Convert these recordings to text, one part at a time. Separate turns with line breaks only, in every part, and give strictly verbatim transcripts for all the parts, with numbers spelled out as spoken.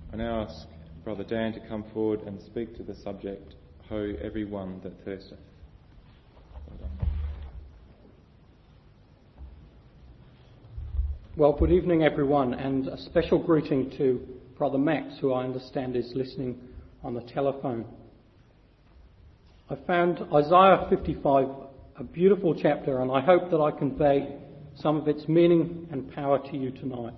I now ask Brother Dan to come forward and speak to the subject, Ho, every one that thirsteth. Well done.
Well, good evening everyone, and a special greeting to Brother Max, who I understand is listening on the telephone. I found Isaiah fifty-five a beautiful chapter, and I hope that I convey some of its meaning and power to you tonight.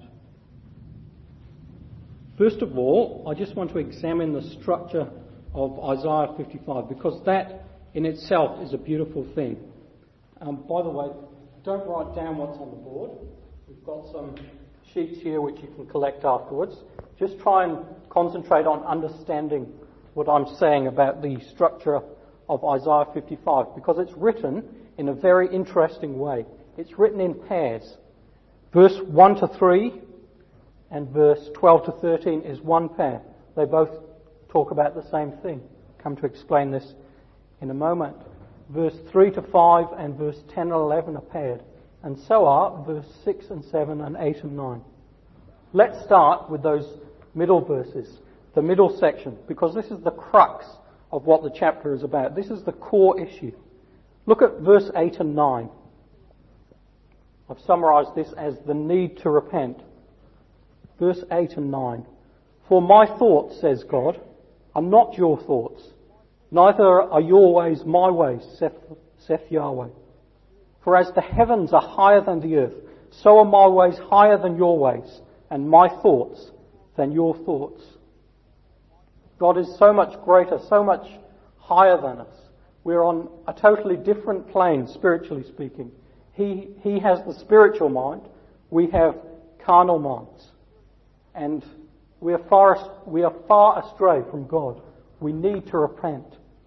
First of all, I just want to examine the structure of Isaiah fifty-five, because that in itself is a beautiful thing. Um, by the way, don't write down what's on the board. We've got some sheets here which you can collect afterwards. Just try and concentrate on understanding what I'm saying about the structure of Isaiah fifty-five, because it's written in a very interesting way. It's written in pairs. Verse one to three and verse twelve to thirteen is one pair. They both talk about the same thing. I'll come to explain this in a moment. Verse three to five and verse ten and eleven are paired. And so are verse six and seven and eight and nine. Let's start with those middle verses, the middle section, because this is the crux of what the chapter is about. This is the core issue. Look at verse eight and nine. I've summarised this as the need to repent. Verse eight and nine. For my thoughts, says God, are not your thoughts, neither are your ways my ways, saith, saith Yahweh. For as the heavens are higher than the earth, so are my ways higher than your ways, and my thoughts than your thoughts. God is so much greater, so much higher than us. We're on a totally different plane, spiritually speaking. He, he has the spiritual mind, we have carnal minds. And we are far, we are far astray from God. We need to repent.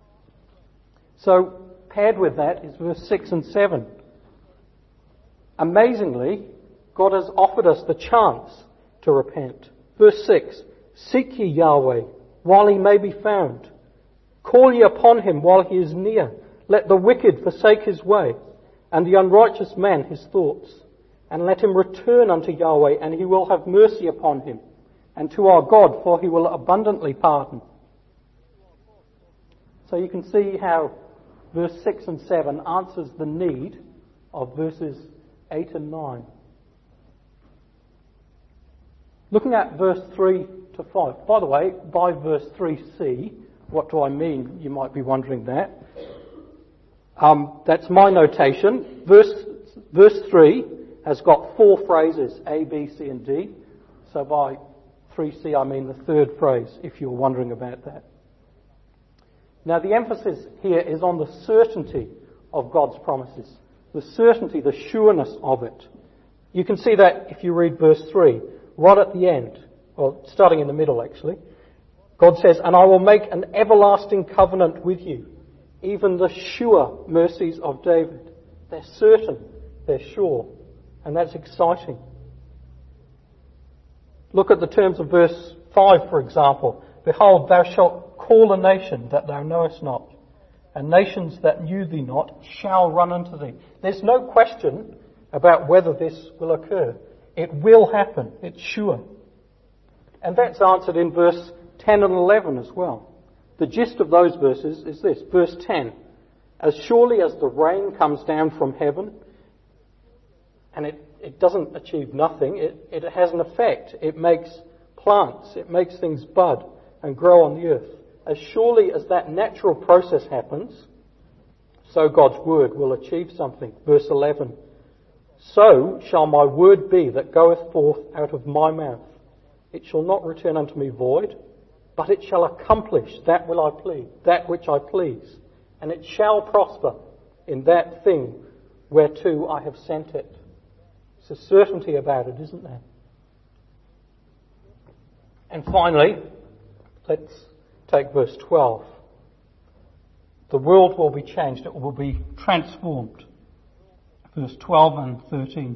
So, paired with that is verse six and seven. Amazingly, God has offered us the chance to repent. Verse six, seek ye Yahweh while he may be found. Call ye upon him while he is near. Let the wicked forsake his way, and the unrighteous man his thoughts. And let him return unto Yahweh, and he will have mercy upon him. And to our God, for he will abundantly pardon. So you can see how verse six and seven answers the need of verses eight and nine. Looking at verse three to five. By the way, by verse three c, what do I mean? You might be wondering that. Um, that's my notation. Verse, verse three has got four phrases, A, B, C and D. So by three c I mean the third phrase, if you're wondering about that. Now the emphasis here is on the certainty of God's promises. The certainty, the sureness of it. You can see that if you read verse three, right at the end, or starting in the middle actually. God says, and I will make an everlasting covenant with you, even the sure mercies of David. They're certain, they're sure, and that's exciting. Look at the terms of verse five, for example. Behold, thou shalt call a nation that thou knowest not, and nations that knew thee not shall run unto thee. There's no question about whether this will occur. It will happen. It's sure. And that's answered in verse ten and eleven as well. The gist of those verses is this. Verse ten. As surely as the rain comes down from heaven, and it, it doesn't achieve nothing, it, it has an effect. It makes plants, it makes things bud and grow on the earth. As surely as that natural process happens, so God's word will achieve something. Verse eleven. So shall my word be that goeth forth out of my mouth. It shall not return unto me void, but it shall accomplish that will I please, that which I please, and it shall prosper in that thing whereto I have sent it. There's a certainty about it, isn't there? And finally, let's take verse twelve. The world will be changed. It will be transformed. Verse twelve and thirteen.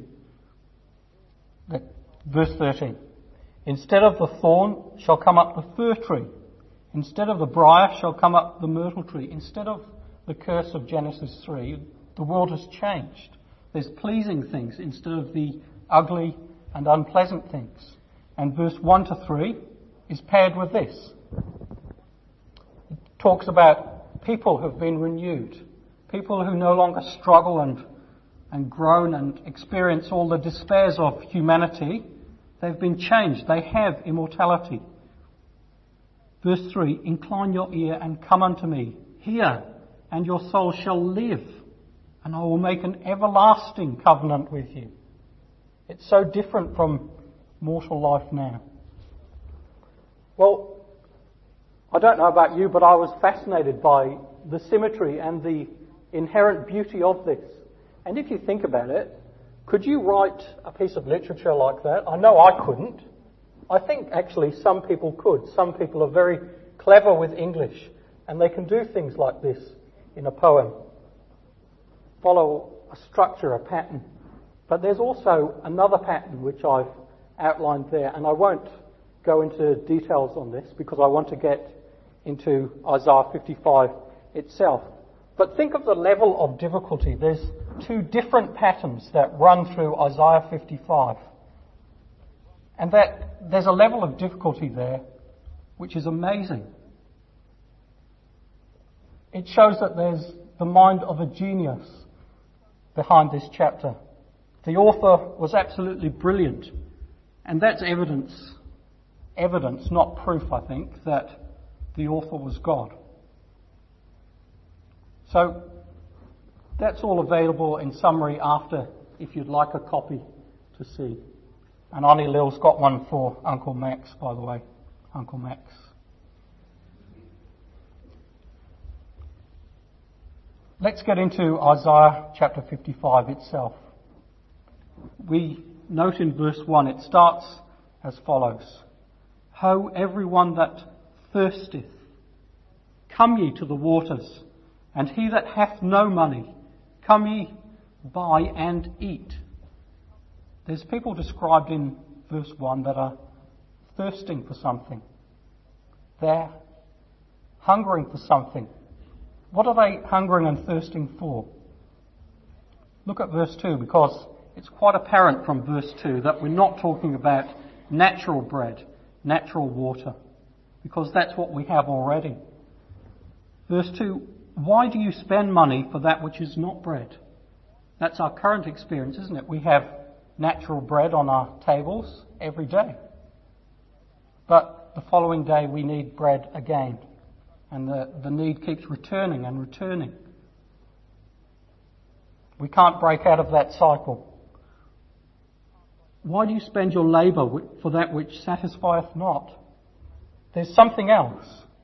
Verse thirteen. Instead of the thorn shall come up the fir tree. Instead of the briar shall come up the myrtle tree. Instead of the curse of Genesis three, the world has changed. There's pleasing things instead of the ugly and unpleasant things. And verse one to three, is paired with this. It talks about people who've been renewed, people who no longer struggle and, and groan and experience all the despairs of humanity. They've been changed. They have immortality. Verse three, incline your ear and come unto me. Hear, and your soul shall live, and I will make an everlasting covenant with you. It's so different from mortal life now. Well, I don't know about you, but I was fascinated by the symmetry and the inherent beauty of this. And if you think about it, could you write a piece of literature like that? I know I couldn't. I think actually some people could. Some people are very clever with English and they can do things like this in a poem. Follow a structure, a pattern. But there's also another pattern which I've outlined there, and I won't go into details on this because I want to get into Isaiah fifty-five itself. But think of the level of difficulty. There's two different patterns that run through Isaiah fifty-five. And that there's a level of difficulty there which is amazing. It shows that there's the mind of a genius behind this chapter. The author was absolutely brilliant. And that's evidence, evidence, not proof, I think, that the author was God. So that's all available in summary after, if you'd like a copy to see. And Auntie Lil's got one for Uncle Max, by the way. Uncle Max. Let's get into Isaiah chapter fifty-five itself. We note in verse one, it starts as follows. Ho, everyone that thirsteth, come ye to the waters, and he that hath no money, come ye, buy and eat. There's people described in verse one that are thirsting for something. They're hungering for something. What are they hungering and thirsting for? Look at verse two, because it's quite apparent from verse two that we're not talking about natural bread, natural water, because that's what we have already. Verse two, why do you spend money for that which is not bread? That's our current experience, isn't it? We have natural bread on our tables every day. But the following day we need bread again. And the, the need keeps returning and returning. We can't break out of that cycle. Why do you spend your labour for that which satisfieth not? There's something else.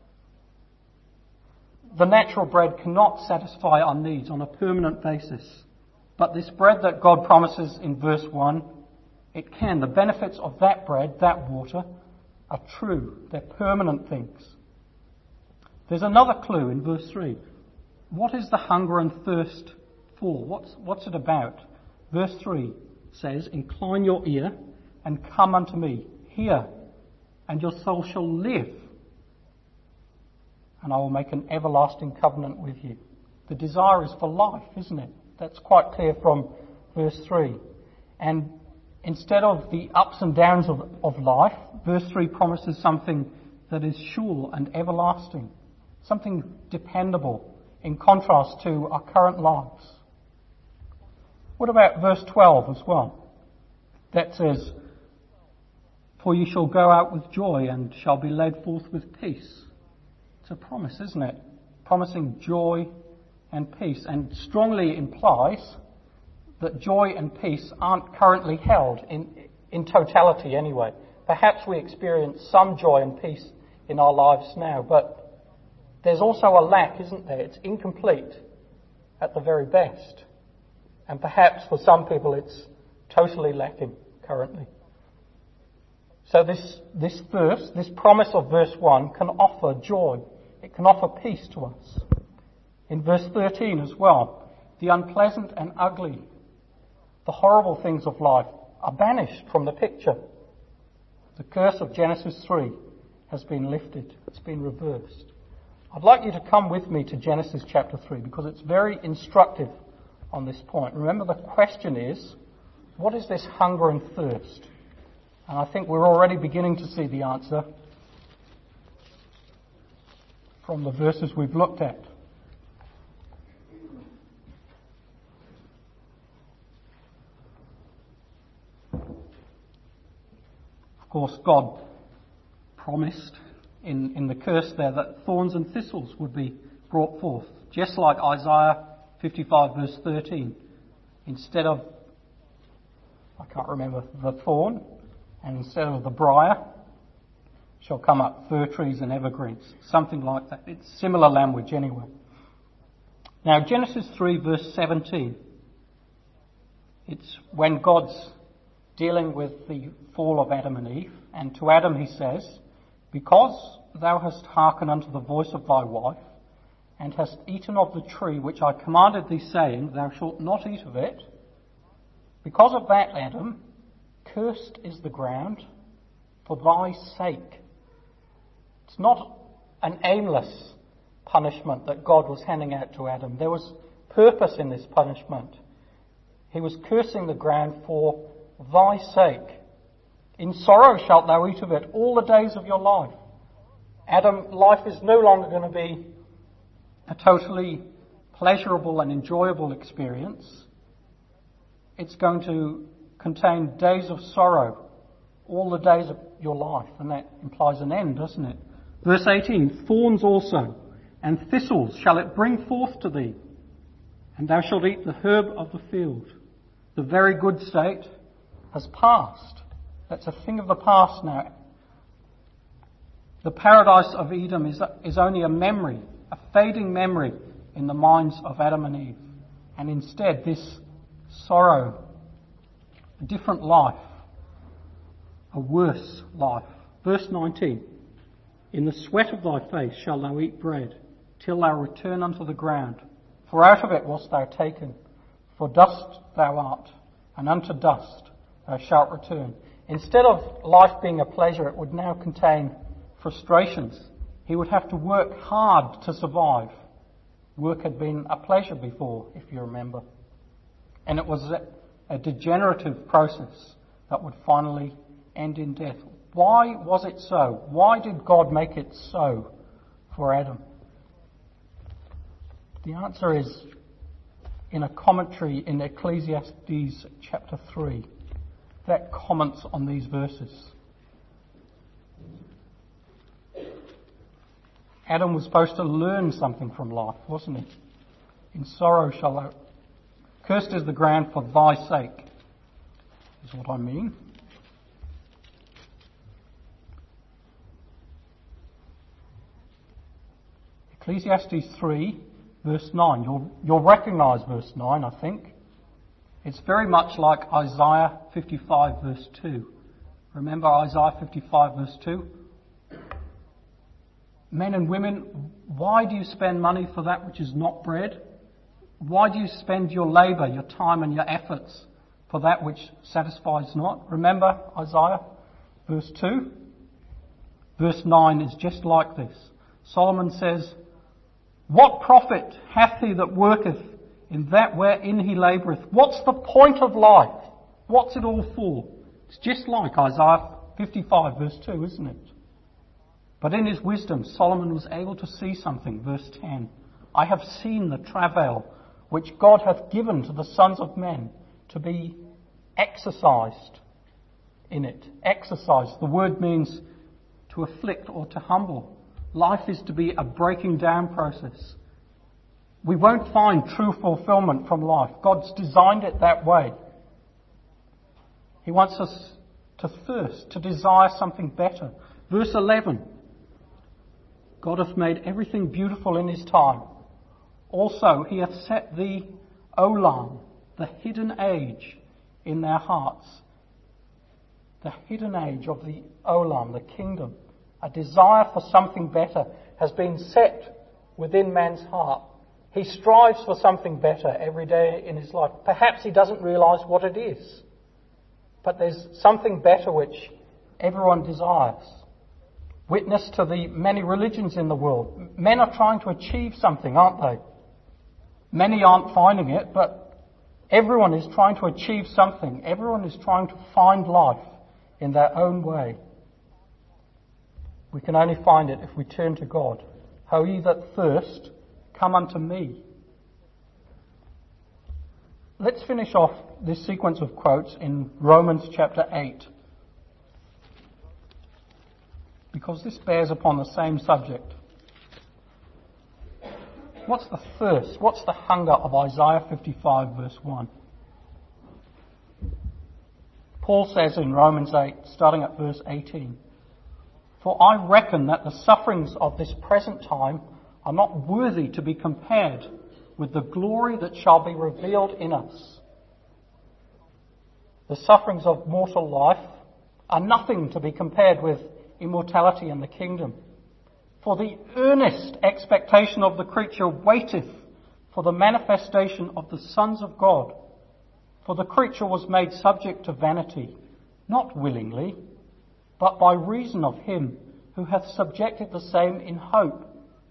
The natural bread cannot satisfy our needs on a permanent basis. But this bread that God promises in verse one, it can. The benefits of that bread, that water, are true. They're permanent things. There's another clue in verse three. What is the hunger and thirst for? What's, what's it about? Verse three says, incline your ear and come unto me. Hear, and your soul shall live. And I will make an everlasting covenant with you. The desire is for life, isn't it? That's quite clear from verse three. And instead of the ups and downs of, of life, verse three promises something that is sure and everlasting. Something dependable in contrast to our current lives. What about verse twelve as well? That says, for you shall go out with joy and shall be led forth with peace. It's a promise, isn't it? Promising joy and peace, and strongly implies that joy and peace aren't currently held in, in totality anyway. Perhaps we experience some joy and peace in our lives now, but there's also a lack, isn't there? It's incomplete at the very best. And perhaps for some people it's totally lacking currently. So this, this verse, this promise of verse one can offer joy. It can offer peace to us. In verse thirteen as well, the unpleasant and ugly, the horrible things of life are banished from the picture. The curse of Genesis three has been lifted. It's been reversed. I'd like you to come with me to Genesis chapter three because it's very instructive on this point. Remember, the question is, what is this hunger and thirst? And I think we're already beginning to see the answer. from the verses we've looked at. Of course, God promised in, in the curse there that thorns and thistles would be brought forth, just like Isaiah fifty-five verse thirteen. Instead of, I can't remember, the thorn, and instead of the briar, shall come up fir trees and evergreens. Something like that. It's similar language anyway. Now Genesis three verse seventeen. It's when God's dealing with the fall of Adam and Eve, and to Adam he says, "Because thou hast hearkened unto the voice of thy wife, and hast eaten of the tree which I commanded thee, saying, Thou shalt not eat of it, because of that, Adam, cursed is the ground for thy sake." It's not an aimless punishment that God was handing out to Adam. There was purpose in this punishment. He was cursing the ground for thy sake. "In sorrow shalt thou eat of it all the days of your life." Adam, life is no longer going to be a totally pleasurable and enjoyable experience. It's going to contain days of sorrow, all the days of your life, and that implies an end, doesn't it? Verse eighteen, "Thorns also and thistles shall it bring forth to thee, and thou shalt eat the herb of the field." The very good state has passed. That's a thing of the past now. The paradise of Edom is, is only a memory, a fading memory in the minds of Adam and Eve. And instead, this sorrow, a different life, a worse life. Verse nineteen, "In the sweat of thy face shalt thou eat bread, till thou return unto the ground. For out of it wast thou taken. For dust thou art, and unto dust thou shalt return." Instead of life being a pleasure, it would now contain frustrations. He would have to work hard to survive. Work had been a pleasure before, if you remember. And it was a, a degenerative process that would finally end in death. Why was it so? Why did God make it so for Adam? The answer is in a commentary in Ecclesiastes chapter three that comments on these verses. Adam was supposed to learn something from life, wasn't he? "In sorrow shall thou... Cursed is the ground for thy sake," is what I mean. Ecclesiastes three, verse nine. You'll, you'll recognise verse nine, I think. It's very much like Isaiah fifty-five, verse two. Remember Isaiah fifty-five, verse two? "Men and women, why do you spend money for that which is not bread? Why do you spend your labour, your time and your efforts for that which satisfies not?" Remember Isaiah, verse two? Verse nine is just like this. Solomon says, "What profit hath he that worketh in that wherein he laboureth? What's the point of life? What's it all for?" It's just like Isaiah fifty-five, verse two, isn't it? But in his wisdom, Solomon was able to see something. Verse ten, "I have seen the travail which God hath given to the sons of men to be exercised in it." Exercised. The word means to afflict or to humble. Life is to be a breaking down process. We won't find true fulfillment from life. God's designed it that way. He wants us to thirst, to desire something better. Verse eleven, "God hath made everything beautiful in his time. Also he hath set the olam," the hidden age, "in their hearts." The hidden age of the olam, the kingdom. A desire for something better has been set within man's heart. He strives for something better every day in his life. Perhaps he doesn't realise what it is. But there's something better which everyone desires. Witness to the many religions in the world. Men are trying to achieve something, aren't they? Many aren't finding it, but everyone is trying to achieve something. Everyone is trying to find life in their own way. We can only find it if we turn to God. Ho ye that thirst, come unto me. Let's finish off this sequence of quotes in Romans chapter eight, because this bears upon the same subject. What's the thirst? What's the hunger of Isaiah fifty-five verse one? Paul says in Romans eight, starting at verse eighteen, "For I reckon that the sufferings of this present time are not worthy to be compared with the glory that shall be revealed in us. The sufferings of mortal life are nothing to be compared with immortality and the kingdom. For the earnest expectation of the creature waiteth for the manifestation of the sons of God. For the creature was made subject to vanity, not willingly, but by reason of him who hath subjected the same in hope."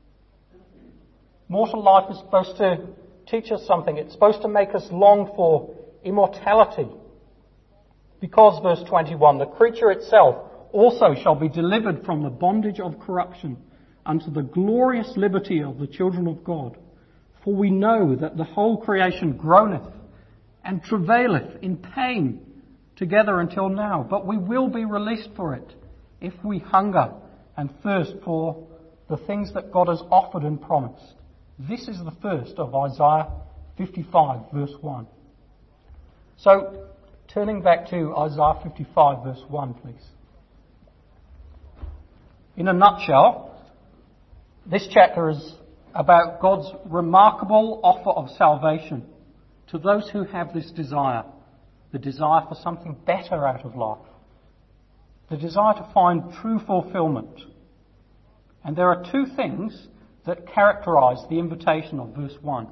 Mortal life is supposed to teach us something. It's supposed to make us long for immortality. Because, verse twenty-one, "the creature itself also shall be delivered from the bondage of corruption unto the glorious liberty of the children of God. For we know that the whole creation groaneth and travaileth in pain together until now. But we will be released for it, if we hunger and thirst for the things that God has offered and promised." This is the first of Isaiah fifty-five, verse one. So, turning back to Isaiah fifty-five, verse one, please. In a nutshell, this chapter is about God's remarkable offer of salvation to those who have this desire, the desire for something better out of life, the desire to find true fulfillment. And there are two things that characterize the invitation of verse one.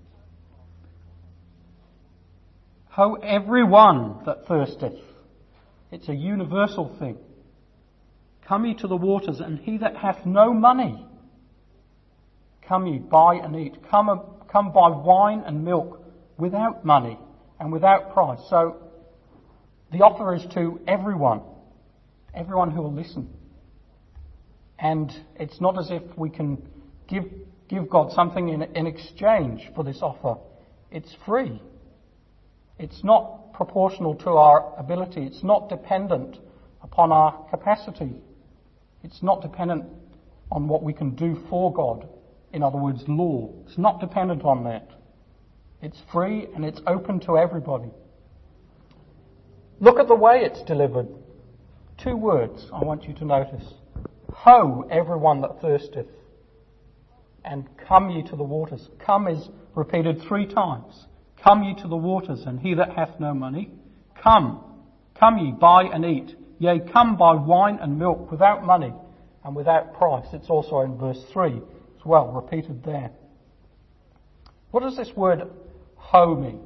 Ho, everyone that thirsteth. It's a universal thing. Come ye to the waters, and he that hath no money, come ye, buy and eat. Come, come buy wine and milk without money and without price. So the offer is to everyone, everyone who will listen. And it's not as if we can give give God something in, in exchange for this offer. It's free. It's not proportional to our ability. It's not dependent upon our capacity. It's not dependent on what we can do for God. In other words, law. It's not dependent on that. It's free and it's open to everybody. Look at the way it's delivered. Two words I want you to notice. Ho, everyone that thirsteth, and come ye to the waters. Come is repeated three times. Come ye to the waters, and he that hath no money, come. Come ye, buy and eat. Yea, come buy wine and milk without money and without price. It's also in verse three as well, repeated there. What does this word ho mean?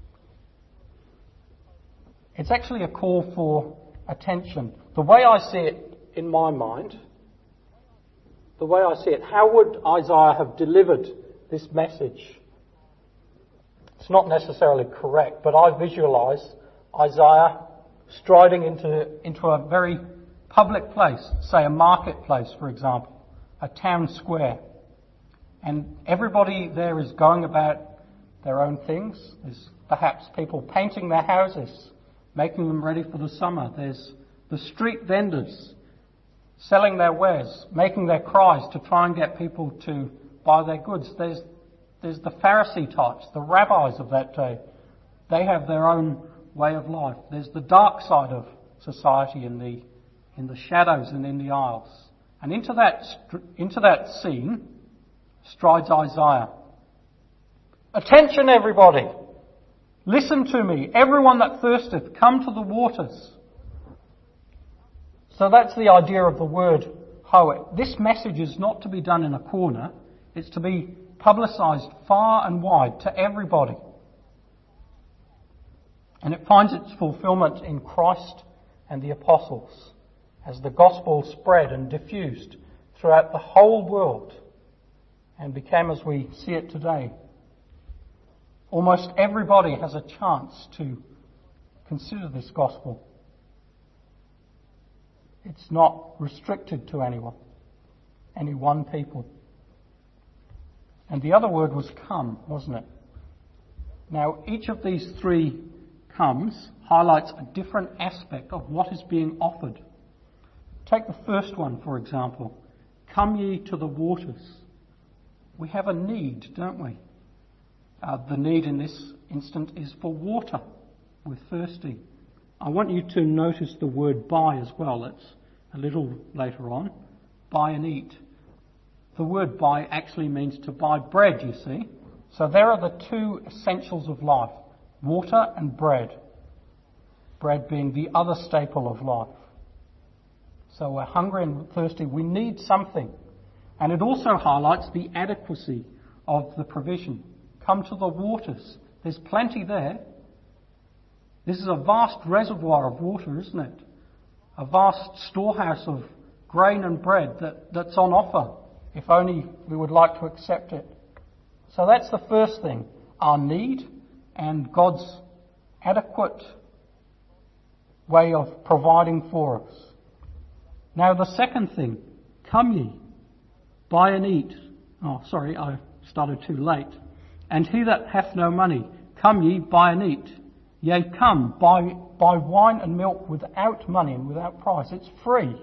It's actually a call for attention. The way I see it in my mind, the way I see it, how would Isaiah have delivered this message? It's not necessarily correct, but I visualize Isaiah striding into, into a very public place, say a marketplace, for example, a town square. And everybody there is going about their own things. There's perhaps people painting their houses, making them ready for the summer. There's the street vendors selling their wares, making their cries to try and get people to buy their goods. There's, there's the Pharisee types, the rabbis of that day. They have their own way of life. There's the dark side of society in the in the shadows and in the aisles. And into that into that scene strides Isaiah. Attention, everybody! Listen to me. Everyone that thirsteth, come to the waters. So that's the idea of the word ho. This message is not to be done in a corner. It's to be publicised far and wide to everybody. And it finds its fulfilment in Christ and the apostles as the gospel spread and diffused throughout the whole world and became as we see it today. Almost everybody has a chance to consider this gospel. It's not restricted to anyone, any one people. And the other word was come, wasn't it? Now, each of these three comes highlights a different aspect of what is being offered. Take the first one, for example. Come ye to the waters. We have a need, don't we? Uh, the need in this instant is for water. We're thirsty. I want you to notice the word buy as well. It's a little later on. Buy and eat. The word buy actually means to buy bread, you see. So there are the two essentials of life, water and bread. Bread being the other staple of life. So we're hungry and thirsty. We need something. And it also highlights the adequacy of the provision. Come to the waters. There's plenty there. This is a vast reservoir of water, isn't it? A vast storehouse of grain and bread that, that's on offer, if only we would like to accept it. So that's the first thing, our need and God's adequate way of providing for us. Now the second thing, come ye, buy and eat. Oh, sorry, I started too late. And he that hath no money, come ye, buy and eat. Yea, come, buy, buy wine and milk without money and without price. It's free.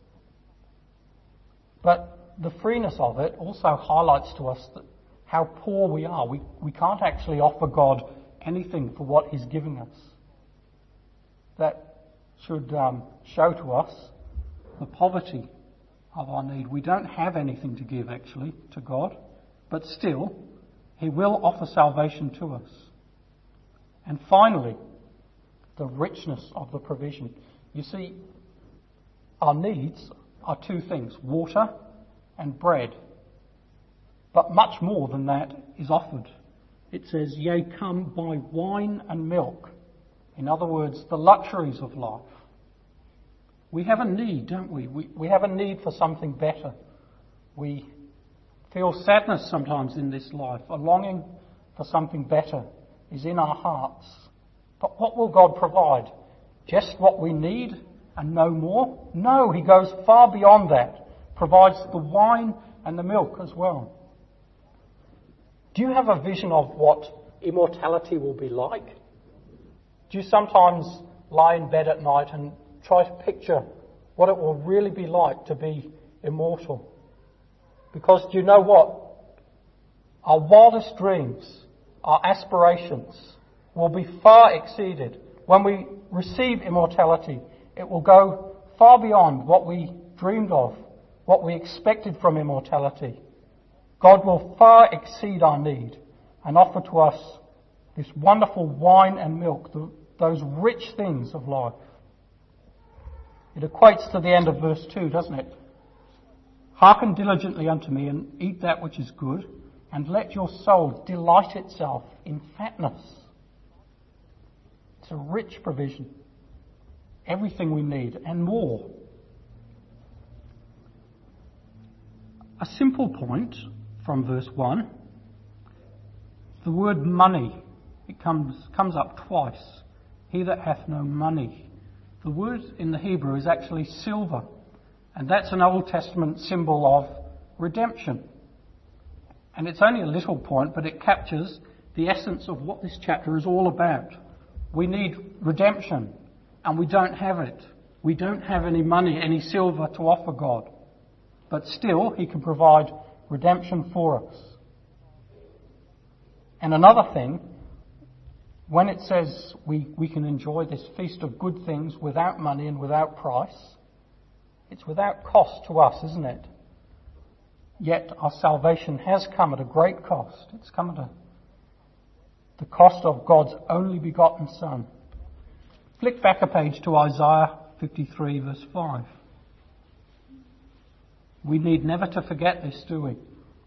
But the freeness of it also highlights to us that how poor we are. We, we can't actually offer God anything for what he's giving us. That should um, show to us the poverty of our need. We don't have anything to give actually to God, but still he will offer salvation to us. And finally, the richness of the provision. You see, our needs are two things, water and bread. But much more than that is offered. It says, yea, come, buy wine and milk. In other words, the luxuries of life. We have a need, don't we? We, we have a need for something better. We feel sadness sometimes in this life. A longing for something better is in our hearts. But what will God provide? Just what we need and no more? No, he goes far beyond that. Provides the wine and the milk as well. Do you have a vision of what immortality will be like? Do you sometimes lie in bed at night and try to picture what it will really be like to be immortal? Because do you know what? Our wildest dreams, our aspirations will be far exceeded. When we receive immortality, it will go far beyond what we dreamed of, what we expected from immortality. God will far exceed our need and offer to us this wonderful wine and milk, the, those rich things of life. It equates to the end of verse two, doesn't it? Hearken diligently unto me and eat that which is good, and let your soul delight itself in fatness. It's a rich provision. Everything we need and more. A simple point from verse one. The word money, it comes, comes up twice. He that hath no money. The word in the Hebrew is actually silver. And that's an Old Testament symbol of redemption. And it's only a little point, but it captures the essence of what this chapter is all about. We need redemption, and we don't have it. We don't have any money, any silver to offer God. But still, he can provide redemption for us. And another thing, when it says we, we can enjoy this feast of good things without money and without price, it's without cost to us, isn't it? Yet our salvation has come at a great cost. It's come at a, the cost of God's only begotten Son. Flick back a page to Isaiah fifty-three verse five. We need never to forget this, do we?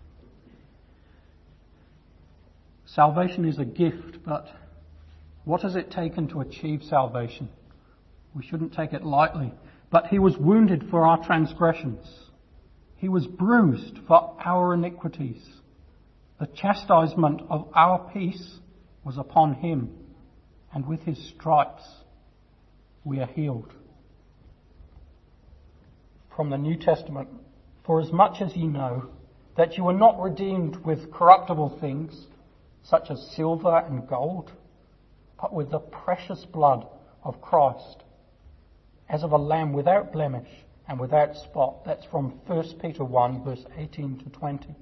Salvation is a gift, but what has it taken to achieve salvation? We shouldn't take it lightly. But he was wounded for our transgressions. He was bruised for our iniquities. The chastisement of our peace was upon him, and with his stripes we are healed. From the New Testament, for as much as ye know that you were not redeemed with corruptible things, such as silver and gold, but with the precious blood of Christ, as of a lamb without blemish and without spot. That's from First Peter one, verse eighteen to twenty.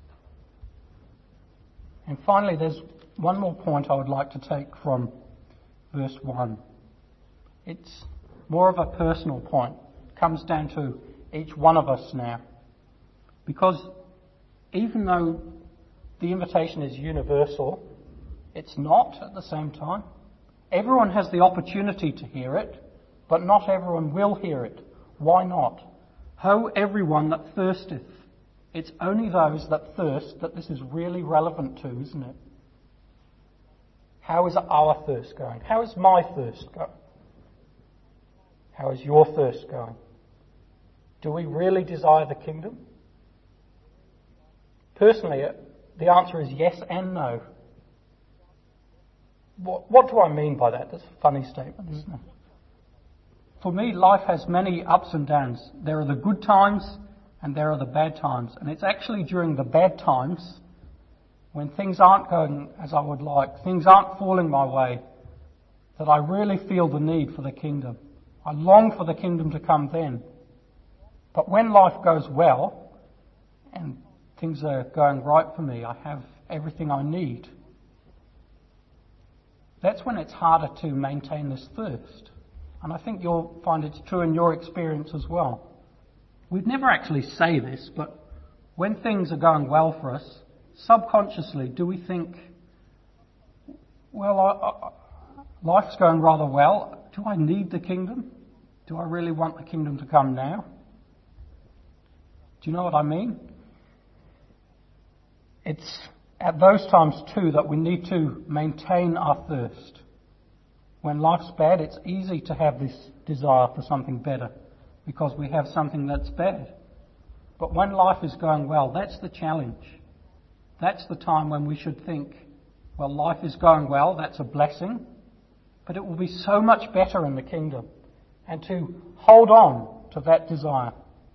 And finally, there's one more point I would like to take from verse one. It's more of a personal point. It comes down to each one of us now. Because even though the invitation is universal, it's not at the same time. Everyone has the opportunity to hear it, but not everyone will hear it. Why not? Ho, everyone that thirsteth. It's only those that thirst that this is really relevant to, isn't it? How is our thirst going? How is my thirst going? How is your thirst going? Do we really desire the kingdom? Personally, the answer is yes and no. What, what do I mean by that? That's a funny statement, isn't it? For me, life has many ups and downs. There are the good times and there are the bad times. And it's actually during the bad times, when things aren't going as I would like, things aren't falling my way, that I really feel the need for the kingdom. I long for the kingdom to come then. But when life goes well and things are going right for me, I have everything I need, that's when it's harder to maintain this thirst. And I think you'll find it's true in your experience as well. We'd never actually say this, but when things are going well for us, subconsciously, do we think, well, I, I, life's going rather well. Do I need the kingdom? Do I really want the kingdom to come now? Do you know what I mean? It's at those times too that we need to maintain our thirst. When life's bad, it's easy to have this desire for something better because we have something that's bad. But when life is going well, that's the challenge. That's the time when we should think, well, life is going well, that's a blessing, but it will be so much better in the kingdom. And to hold on to that desire.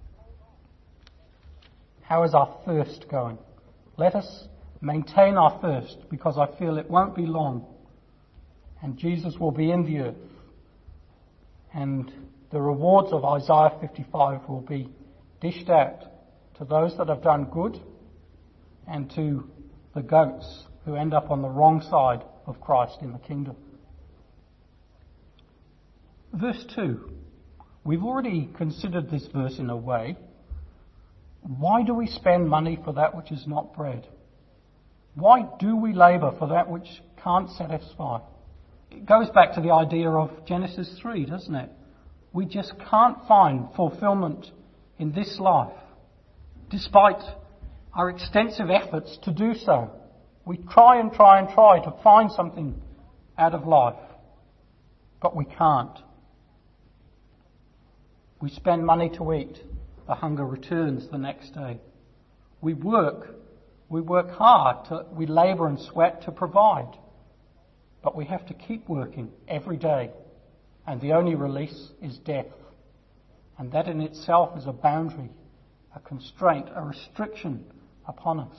How is our thirst going? Let us maintain our thirst, because I feel it won't be long and Jesus will be in the earth, and the rewards of Isaiah fifty-five will be dished out to those that have done good and to the goats who end up on the wrong side of Christ in the kingdom. Verse two. We've already considered this verse in a way. Why do we spend money for that which is not bread? Why do we labour for that which can't satisfy? It goes back to the idea of Genesis three, doesn't it? We just can't find fulfilment in this life, despite our extensive efforts to do so. We try and try and try to find something out of life, but we can't. We spend money to eat. The hunger returns the next day. We work. We work hard. To, we labour and sweat to provide. But we have to keep working every day. And the only release is death. And that in itself is a boundary, a constraint, a restriction upon us.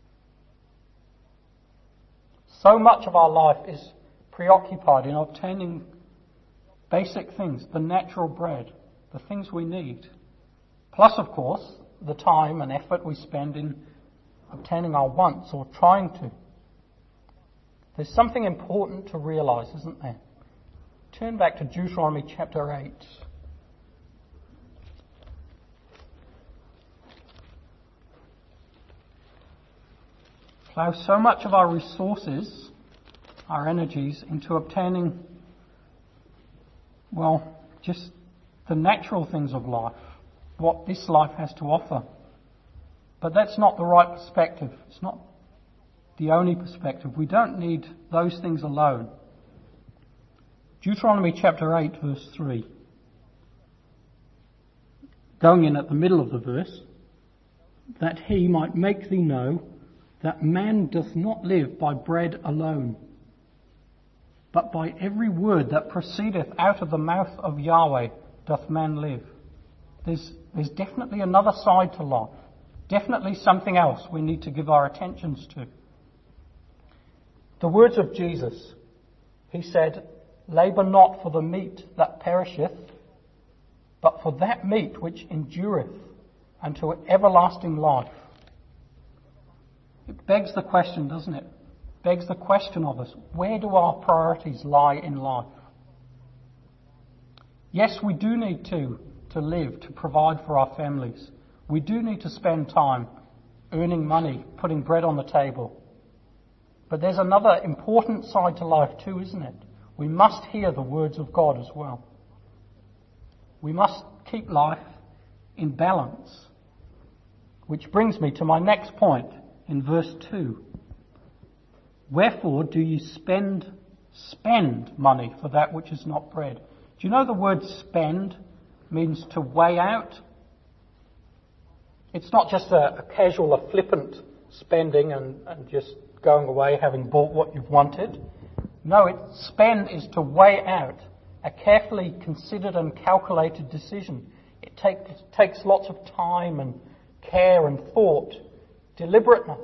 So much of our life is preoccupied in obtaining basic things, the natural bread, the things we need. Plus, of course, the time and effort we spend in obtaining our wants or trying to. There's something important to realise, isn't there? Turn back to Deuteronomy chapter eight. Plough so much of our resources, our energies, into obtaining, well, just the natural things of life, what this life has to offer. But that's not the right perspective. It's not the only perspective. We don't need those things alone. Deuteronomy chapter eight, verse three. Going in at the middle of the verse, that he might make thee know that man doth not live by bread alone, but by every word that proceedeth out of the mouth of Yahweh doth man live. There's, there's definitely another side to life. definitely something else we need to give our attentions to. The words of Jesus. He said, "Labour not for the meat that perisheth, but for that meat which endureth unto everlasting life." It begs the question, doesn't it? Begs the question of us, where do our priorities lie in life? Yes, we do need to, to live, to provide for our families. We do need to spend time earning money, putting bread on the table. But there's another important side to life too, isn't it? We must hear the words of God as well. We must keep life in balance. Which brings me to my next point in verse two. "Wherefore do ye spend, spend money for that which is not bread?" Do you know the word spend means to weigh out? It's not just a, a casual, a flippant spending and, and just going away having bought what you've wanted. No, it, spend is to weigh out, a carefully considered and calculated decision. It take, takes lots of time and care and thought, deliberateness.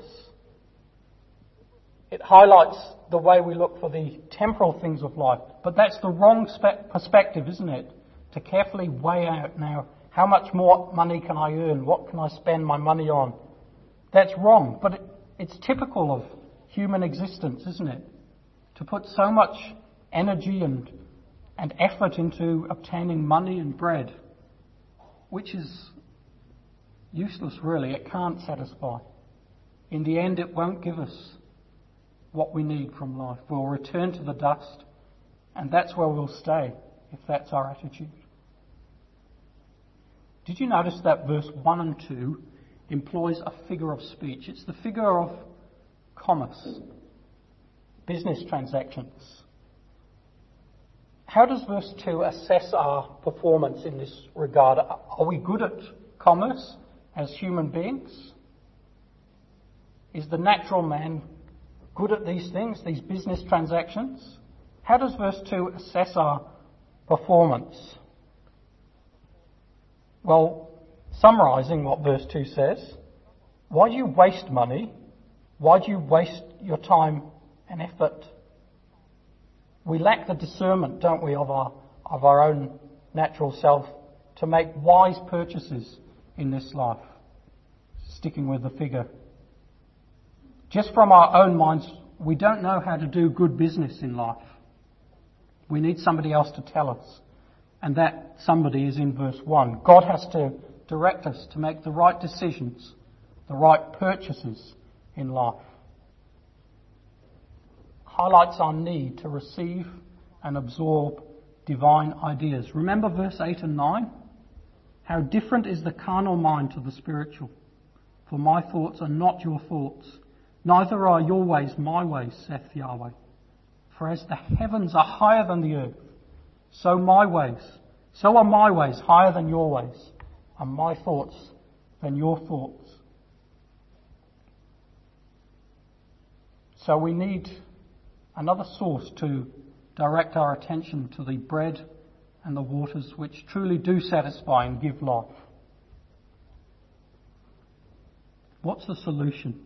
It highlights the way we look for the temporal things of life. But that's the wrong spe- perspective, isn't it? To carefully weigh out now, how much more money can I earn? What can I spend my money on? That's wrong. But it, it's typical of human existence, isn't it? To put so much energy and, and effort into obtaining money and bread, which is useless really. It can't satisfy. In the end, it won't give us what we need from life. We'll return to the dust, and that's where we'll stay if that's our attitude. Did you notice that verse one and two employs a figure of speech? It's the figure of commerce, business transactions. How does verse two assess our performance in this regard? Are we good at commerce as human beings? Is the natural man good at these things, these business transactions? How does verse two assess our performance? Well, summarising what verse two says, why do you waste money? Why do you waste your time and effort? We lack the discernment, don't we, of our, of our own natural self to make wise purchases in this life. Sticking with the figure. Just from our own minds, we don't know how to do good business in life. We need somebody else to tell us. And that somebody is in verse one. God has to direct us to make the right decisions, the right purchases in life. Highlights our need to receive and absorb divine ideas. Remember verse eight and nine? How different is the carnal mind to the spiritual. For my thoughts are not your thoughts, neither are your ways my ways, saith Yahweh. For as the heavens are higher than the earth, so my ways, so are my ways higher than your ways, and my thoughts than your thoughts. So we need another source to direct our attention to the bread and the waters which truly do satisfy and give life. What's the solution?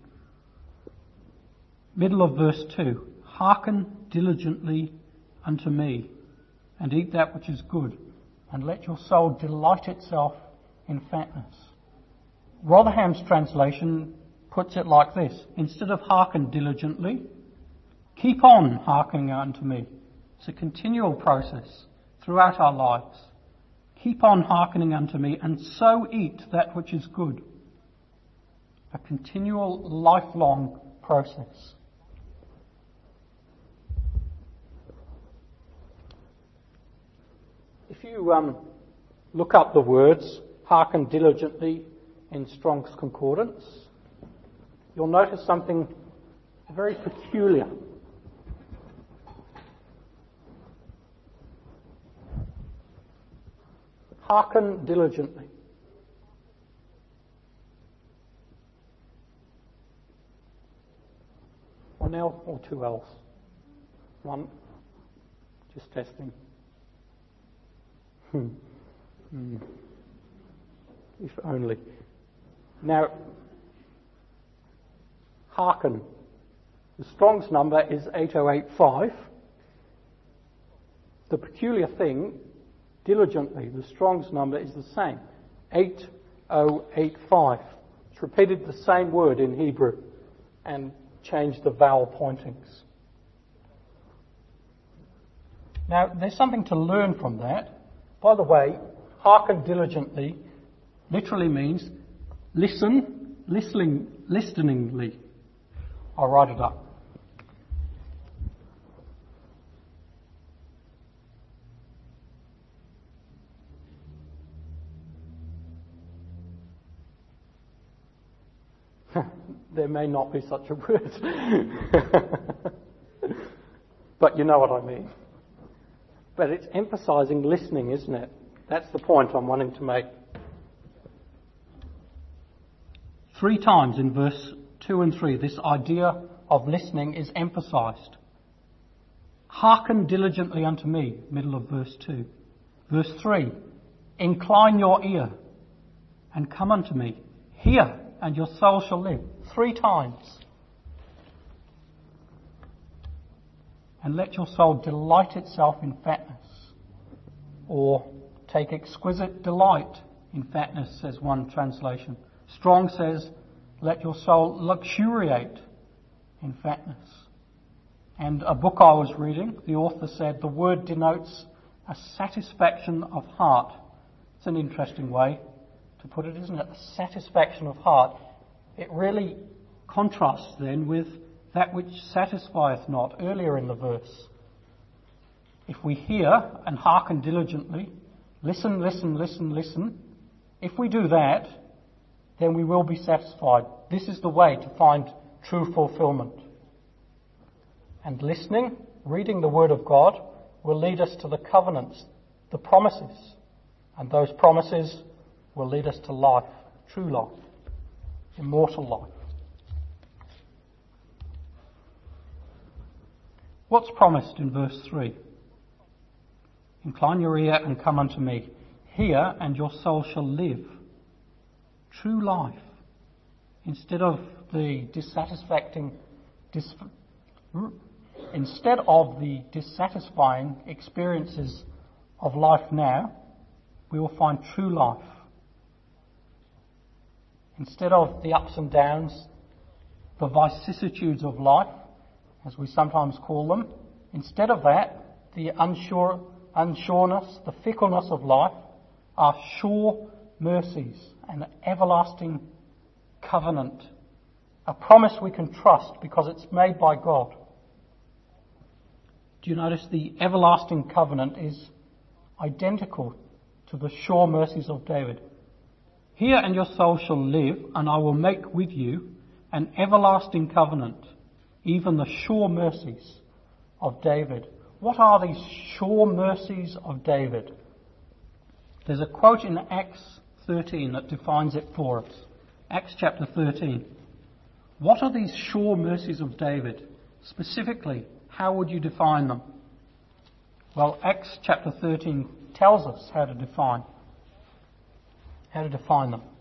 Middle of verse two. Hearken diligently unto me, and eat that which is good, and let your soul delight itself in fatness. Rotherham's translation puts it like this. Instead of hearken diligently, keep on hearkening unto me. It's a continual process throughout our lives. Keep on hearkening unto me, and so eat that which is good. A continual, lifelong process. If you um, look up the words, hearken diligently in Strong's Concordance, you'll notice something very peculiar. Hearken diligently. One L or two L's? One. Just testing. Hmm. Hmm. If only. Now, hearken. The Strong's number is eight oh eight five. The peculiar thing, diligently, the Strong's number is the same, eight oh eight five. It's repeated the same word in Hebrew and changed the vowel pointings. Now, there's something to learn from that. By the way, hearken diligently literally means listen, listening, listeningly. I'll write it up. There may not be such a word. But you know what I mean. But it's emphasizing listening, isn't it? That's the point I'm wanting to make. Three times in verse two and three, this idea of listening is emphasized. Hearken diligently unto me, middle of verse two. Verse three, incline your ear and come unto me. Hear, and your soul shall live. Three times. And let your soul delight itself in fatness. Or take exquisite delight in fatness, says one translation. Strong says, let your soul luxuriate in fatness. And a book I was reading, the author said the word denotes a satisfaction of heart. It's an interesting way to put it, isn't it? A satisfaction of heart. It really contrasts then with that which satisfieth not earlier in the verse. If we hear and hearken diligently, listen, listen, listen, listen, if we do that, then we will be satisfied. This is the way to find true fulfillment. And listening, reading the Word of God, will lead us to the covenants, the promises. And those promises will lead us to life, true life, immortal life. What's promised in verse three? Incline your ear and come unto me. Hear, and your soul shall live. True life. Instead of the dissatisfying, dis, instead of the dissatisfying experiences of life now, we will find true life. Instead of the ups and downs, the vicissitudes of life, as we sometimes call them, instead of that, the unsure, unsureness, the fickleness of life, are sure mercies, an everlasting covenant, a promise we can trust because it's made by God. Do you notice the everlasting covenant is identical to the sure mercies of David? Hear, and your soul shall live, and I will make with you an everlasting covenant, even the sure mercies of David. What are these sure mercies of David? There's a quote in Acts thirteen that defines it for us. Acts chapter thirteen. What are these sure mercies of David? Specifically, how would you define them? Well, Acts chapter thirteen tells us how to define how to define them.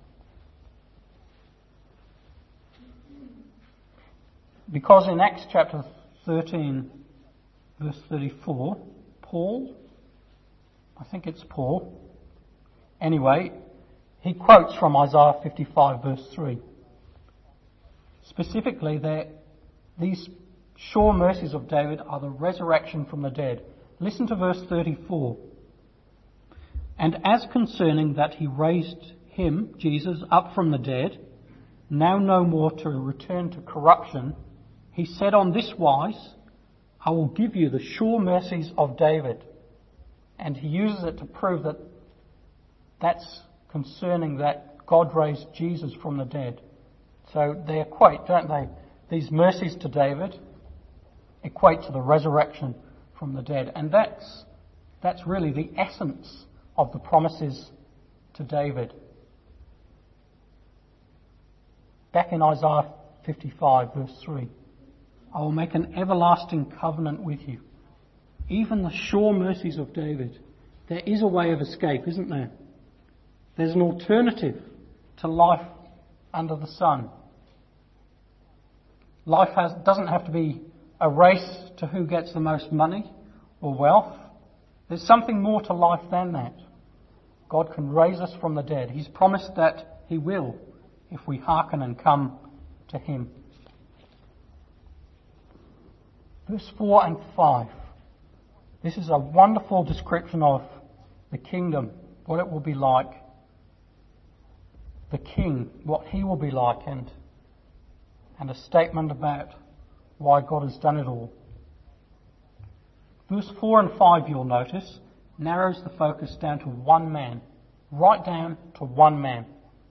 Because in Acts chapter thirteen, verse thirty-four, Paul, I think it's Paul, anyway, he quotes from Isaiah fifty-five, verse three. Specifically, these sure mercies of David are the resurrection from the dead. Listen to verse thirty-four. And as concerning that he raised him, Jesus, up from the dead, now no more to return to corruption, he said on this wise, I will give you the sure mercies of David. And he uses it to prove that that's concerning that God raised Jesus from the dead. So they equate, don't they? These mercies to David equate to the resurrection from the dead. And that's that's really the essence of the promises to David. Back in Isaiah fifty-five, verse three. I will make an everlasting covenant with you. Even the sure mercies of David. There is a way of escape, isn't there? There's an alternative to life under the sun. Life has, doesn't have to be a race to who gets the most money or wealth. There's something more to life than that. God can raise us from the dead. He's promised that He will if we hearken and come to Him. Verse four and five. This is a wonderful description of the kingdom, what it will be like. The king, what he will be like, and, and a statement about why God has done it all. Verse four and five, you'll notice, narrows the focus down to one man. Right down to one man.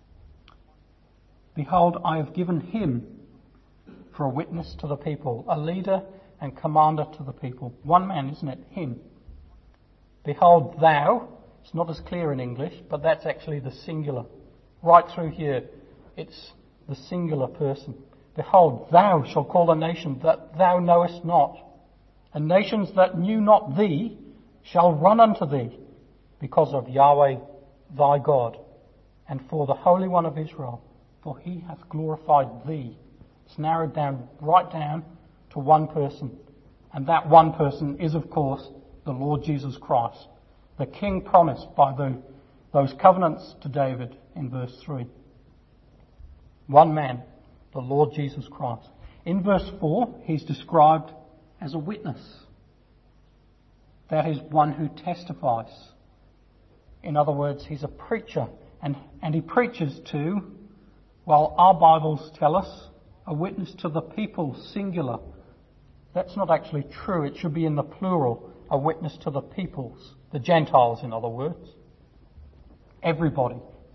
Behold, I have given him for a witness to the people, a leader and commander to the people. One man, isn't it? Him. Behold, thou. It's not as clear in English, but that's actually the singular. Right through here, it's the singular person. Behold, thou shalt call a nation that thou knowest not, and nations that knew not thee shall run unto thee, because of Yahweh thy God, and for the Holy One of Israel, for he hath glorified thee. It's narrowed down, right down to one person. And that one person is, of course, the Lord Jesus Christ, the King promised by the, those covenants to David in verse three. One man, the Lord Jesus Christ. In verse four, he's described as a witness. That is one who testifies. In other words, he's a preacher, and, and he preaches to, well, our Bibles tell us, a witness to the people, singular. That's not actually true. It should be in the plural, a witness to the peoples, the Gentiles, in other words. Everybody.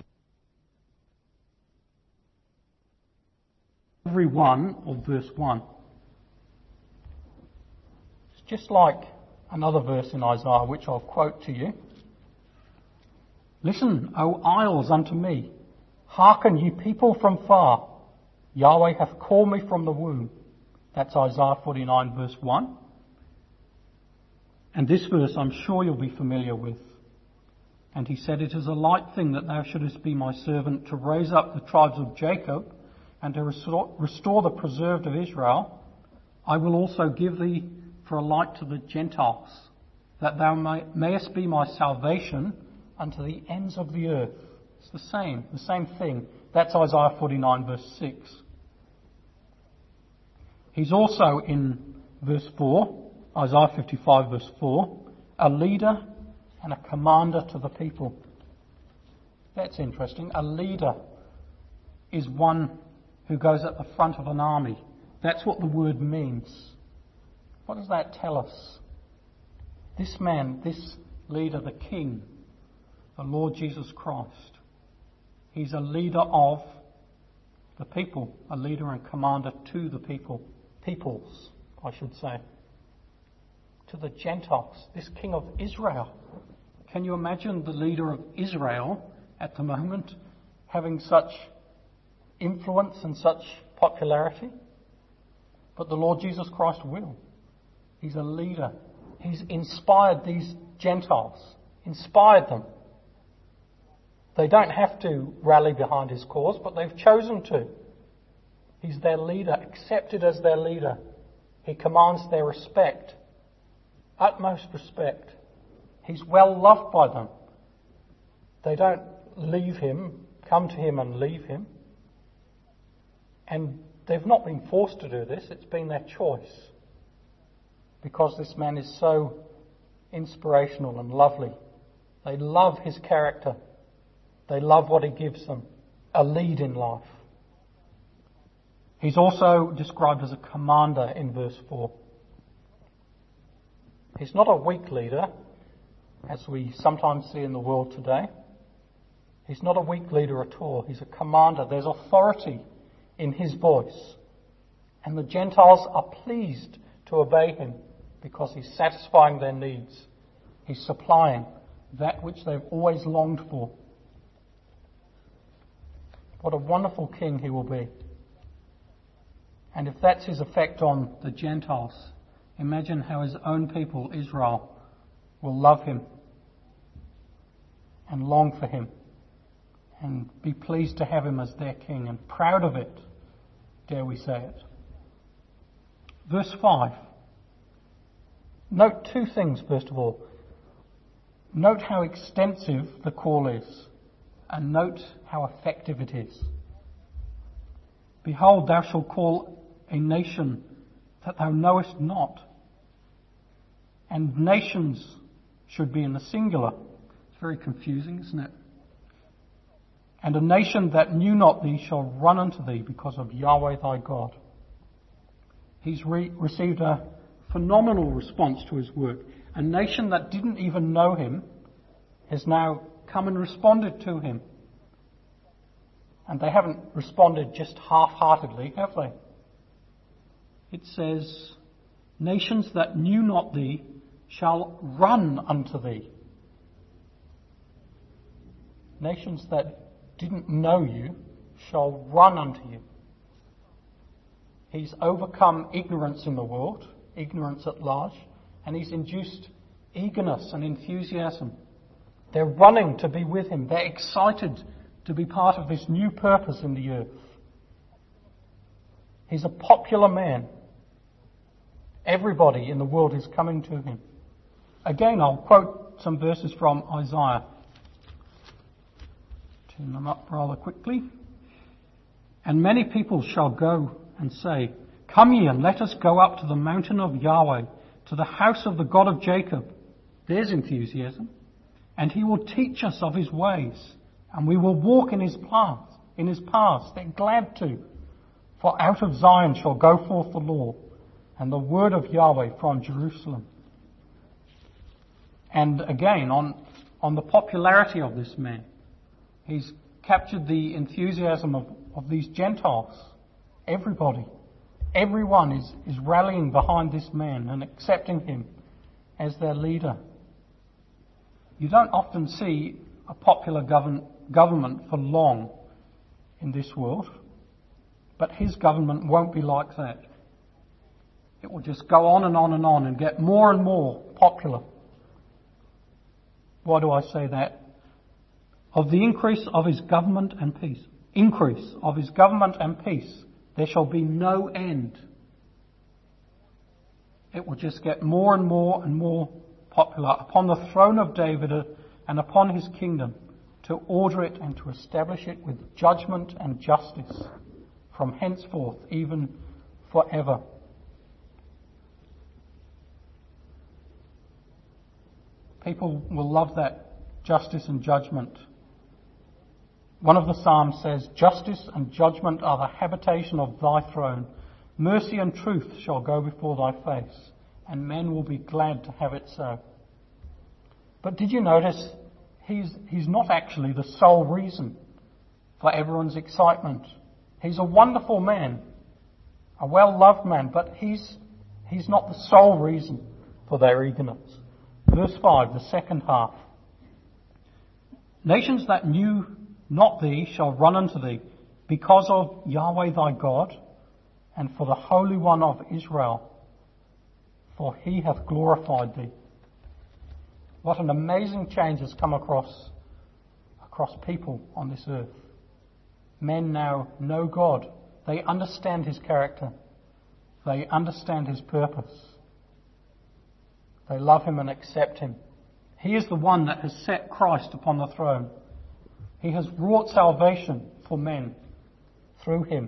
Every one of verse one. It's just like another verse in Isaiah, which I'll quote to you. Listen, O isles, unto me. Hearken, ye people from far. Yahweh hath called me from the womb. That's Isaiah forty-nine, verse one. And this verse I'm sure you'll be familiar with. And he said, It is a light thing that thou shouldest be my servant, to raise up the tribes of Jacob, and to restore, restore the preserved of Israel. I will also give thee for a light to the Gentiles, that thou may, mayest be my salvation unto the ends of the earth. It's the same, the same thing. That's Isaiah forty-nine, verse six. He's also in verse four, Isaiah fifty-five, verse four, a leader and a commander to the people. That's interesting. A leader is one who goes at the front of an army. That's what the word means. What does that tell us? This man, this leader, the King, the Lord Jesus Christ, he's a leader of the people, a leader and commander to the people, peoples, I should say, to the Gentiles, this King of Israel. Can you imagine the leader of Israel at the moment having such influence and such popularity? But the Lord Jesus Christ will. He's a leader. He's inspired these Gentiles, inspired them. They don't have to rally behind his cause, but they've chosen to. He's their leader, accepted as their leader. He commands their respect, utmost respect. He's well loved by them. They don't leave him, come to him and leave him. And they've not been forced to do this, it's been their choice. Because this man is so inspirational and lovely. They love his character. They love what he gives them, a lead in life. He's also described as a commander in verse four. He's not a weak leader, as we sometimes see in the world today. He's not a weak leader at all. He's a commander. There's authority in his voice. And the Gentiles are pleased to obey him because he's satisfying their needs. He's supplying that which they've always longed for. What a wonderful king he will be. And if that's his effect on the Gentiles, imagine how his own people, Israel, will love him and long for him and be pleased to have him as their king and proud of it, dare we say it. Verse five. Note two things, first of all. Note how extensive the call is, and note how effective it is. Behold, thou shalt call a nation that thou knowest not. And nations should be in the singular. It's very confusing, isn't it? And a nation that knew not thee shall run unto thee because of Yahweh thy God. He's re- received a phenomenal response to his work. A nation that didn't even know him has now come and responded to him. And they haven't responded just half-heartedly, have they? It says, nations that knew not thee shall run unto thee. Nations that didn't know you shall run unto you. He's overcome ignorance in the world, ignorance at large, and he's induced eagerness and enthusiasm. They're running to be with him. They're excited to be part of this new purpose in the earth. He's a popular man. Everybody in the world is coming to him. Again, I'll quote some verses from Isaiah. Turn them up rather quickly. And many people shall go and say, Come ye and let us go up to the mountain of Yahweh, to the house of the God of Jacob. There's enthusiasm. And he will teach us of his ways, and we will walk in his paths, in his paths. They're glad to. For out of Zion shall go forth the law, and the word of Yahweh from Jerusalem. And again, on, on the popularity of this man, he's captured the enthusiasm of, of these Gentiles. Everybody, everyone is, is rallying behind this man and accepting him as their leader. You don't often see a popular govern, government for long in this world, but his government won't be like that. It will just go on and on and on and get more and more popular. Why do I say that? Of the increase of his government and peace, increase of his government and peace, there shall be no end. It will just get more and more and more popular upon the throne of David and upon his kingdom, to order it and to establish it with judgment and justice from henceforth, even forever. People will love that justice and judgment. One of the Psalms says, Justice and judgment are the habitation of thy throne. Mercy and truth shall go before thy face, and men will be glad to have it so. But did you notice he's, he's not actually the sole reason for everyone's excitement. He's a wonderful man, a well-loved man, but he's, he's not the sole reason for their eagerness. Verse five, the second half. Nations that knew not thee shall run unto thee, because of Yahweh thy God, and for the Holy One of Israel, for he hath glorified thee. What an amazing change has come across, across people on this earth. Men now know God. They understand his character. They understand his purpose. They love him and accept him. He is the one that has set Christ upon the throne. He has wrought salvation for men through him.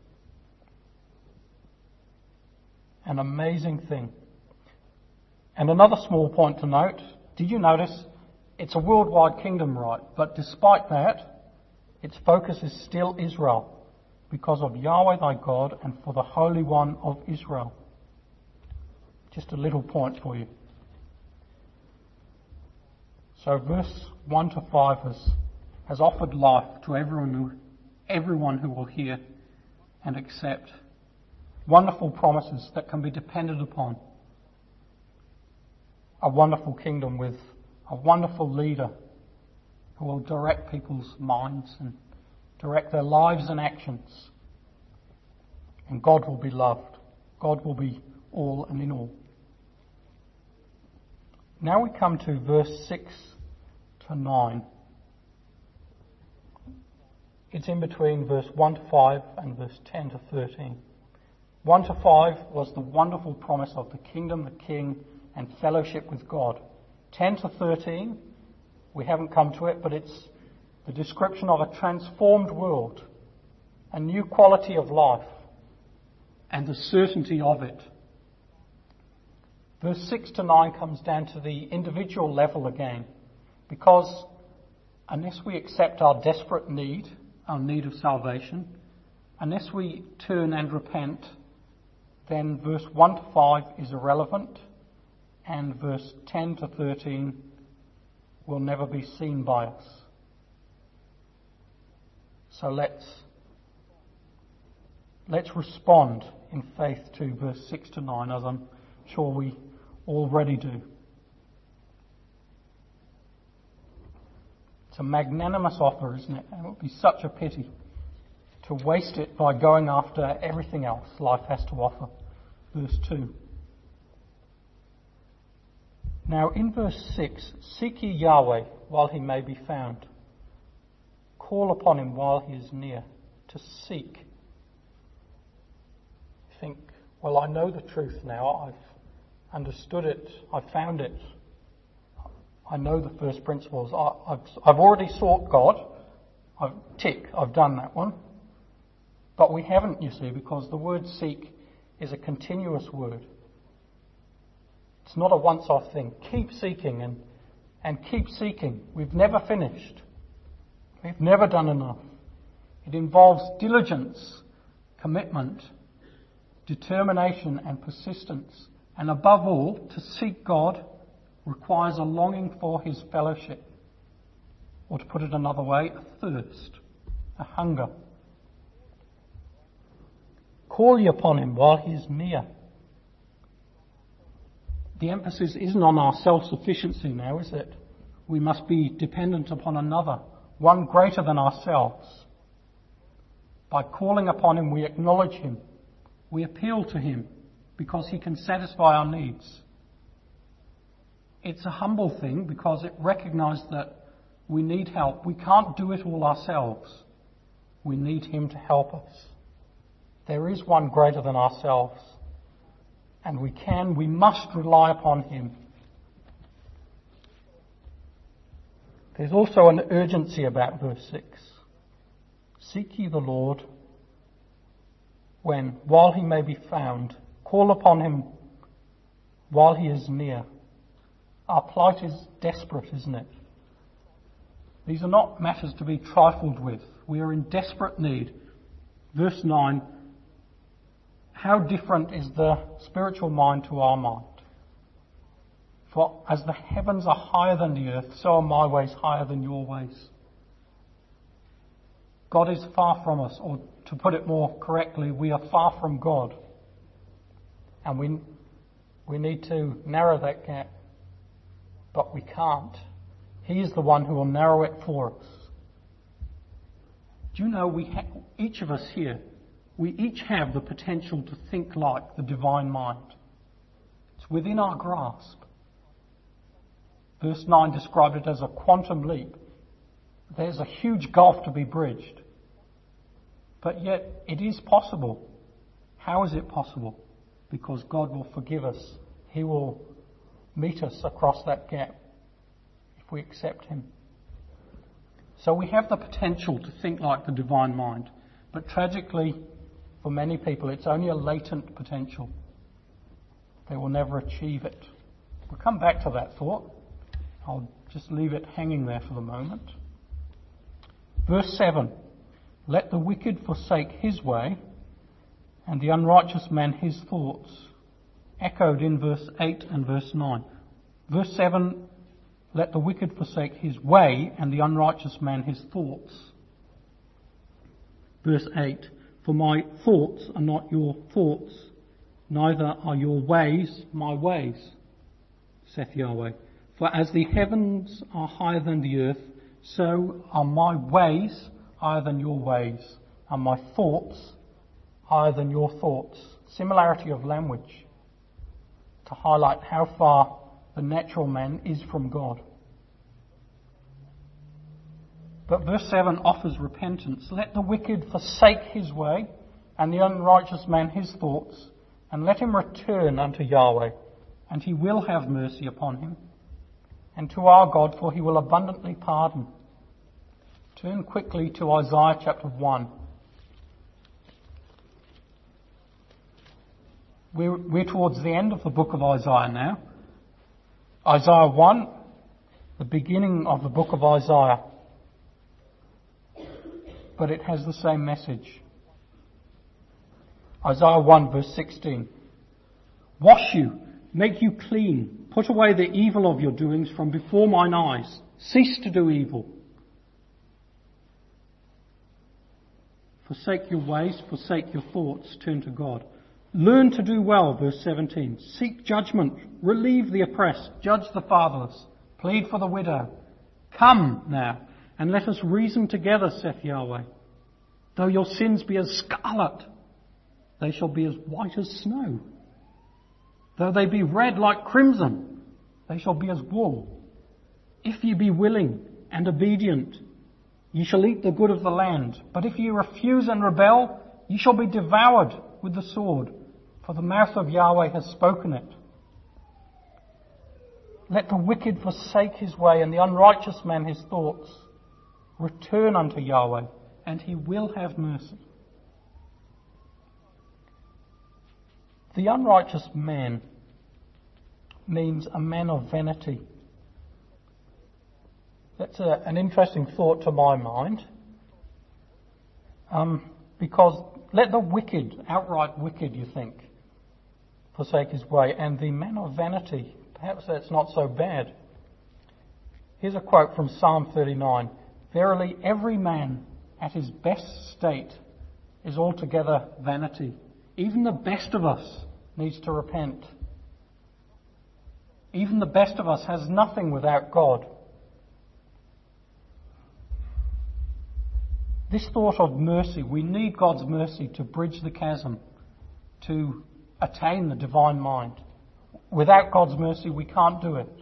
An amazing thing. And another small point to note, did you notice it's a worldwide kingdom, right? But despite that, its focus is still Israel, because of Yahweh thy God and for the Holy One of Israel. Just a little point for you. So verse one to five has, has offered life to everyone who, everyone who will hear and accept. Wonderful promises that can be depended upon. A wonderful kingdom with a wonderful leader who will direct people's minds and direct their lives and actions. And God will be loved. God will be all and in all. Now we come to verse six to nine. It's in between verse one to five and verse ten to thirteen. one to five was the wonderful promise of the kingdom, the king, and fellowship with God. ten to thirteen, we haven't come to it, but it's the description of a transformed world, a new quality of life, and the certainty of it. Verse six to nine comes down to the individual level again, because unless we accept our desperate need, our need of salvation, unless we turn and repent, then verse one to five is irrelevant, and verse ten to thirteen will never be seen by us. So let's let's respond in faith to verse six to nine, as I'm sure we already do. It's a magnanimous offer, isn't it? And it would be such a pity to waste it by going after everything else life has to offer. Verse two. Now in verse six, seek ye Yahweh while he may be found. Call upon him while he is near. To seek. You think, well, I know the truth now. I've understood it. I've found it. I know the first principles. I, I've, I've already sought God. I've tick. I've done that one. But we haven't, you see, because the word seek is a continuous word. It's not a once-off thing. Keep seeking and, and keep seeking. We've never finished. We've never done enough. It involves diligence, commitment, determination and persistence. And above all, to seek God requires a longing for his fellowship. Or to put it another way, a thirst, a hunger. Call ye upon him while he is near. The emphasis isn't on our self-sufficiency now, is it? We must be dependent upon another, one greater than ourselves. By calling upon him, we acknowledge him. We appeal to him because he can satisfy our needs. It's a humble thing because it recognises that we need help. We can't do it all ourselves. We need him to help us. There is one greater than ourselves. And we can, we must rely upon him. There's also an urgency about verse six. Seek ye the Lord when, while he may be found, call upon him while he is near. Our plight is desperate, isn't it? These are not matters to be trifled with. We are in desperate need. Verse nine, how different is the spiritual mind to our mind? For as the heavens are higher than the earth, so are my ways higher than your ways. God is far from us, or to put it more correctly, we are far from God. And we, we need to narrow that gap. But we can't. He is the one who will narrow it for us. Do you know, we ha- each of us here, we each have the potential to think like the divine mind. It's within our grasp. Verse nine described it as a quantum leap. There's a huge gulf to be bridged. But yet it is possible. How is it possible? Because God will forgive us. He will meet us across that gap if we accept him. So we have the potential to think like the divine mind. But tragically, for many people, it's only a latent potential. They will never achieve it. We'll come back to that thought. I'll just leave it hanging there for the moment. Verse seven. Let the wicked forsake his way, and the unrighteous man his thoughts. Echoed in verse eight and verse nine. Verse seven, let the wicked forsake his way, and the unrighteous man his thoughts. Verse eight, for my thoughts are not your thoughts, neither are your ways my ways, saith Yahweh. For as the heavens are higher than the earth, so are my ways higher than your ways, and my thoughts higher than your thoughts. Similarity of language to highlight how far the natural man is from God. But verse seven offers repentance. Let the wicked forsake his way. and the unrighteous man his thoughts, and let him return unto Yahweh, and he will have mercy upon him, and to our God, for he will abundantly pardon. Turn quickly to Isaiah chapter one. We're, we're towards the end of the book of Isaiah now. Isaiah one, the beginning of the book of Isaiah. But it has the same message. Isaiah one verse sixteen. Wash you, make you clean, put away the evil of your doings from before mine eyes. Cease to do evil. Forsake your ways, forsake your thoughts, turn to God. Learn to do well, verse seventeen. Seek judgment, relieve the oppressed, judge the fatherless, plead for the widow. Come now, and let us reason together, saith Yahweh. Though your sins be as scarlet, they shall be as white as snow. Though they be red like crimson, they shall be as wool. If ye be willing and obedient, ye shall eat the good of the land. But if ye refuse and rebel, ye shall be devoured with the sword, for the mouth of Yahweh has spoken it. Let the wicked forsake his way, and the unrighteous man his thoughts. Return unto Yahweh, and he will have mercy. The unrighteous man means a man of vanity. That's a, an interesting thought to my mind. Um, because let the wicked, outright wicked, you think, forsake his way, and the man of vanity, perhaps that's not so bad. Here's a quote from Psalm thirty-nine. Verily, every man at his best state is altogether vanity. Even the best of us needs to repent. Even the best of us has nothing without God. This thought of mercy, we need God's mercy to bridge the chasm, to attain the divine mind. Without God's mercy, we can't do it.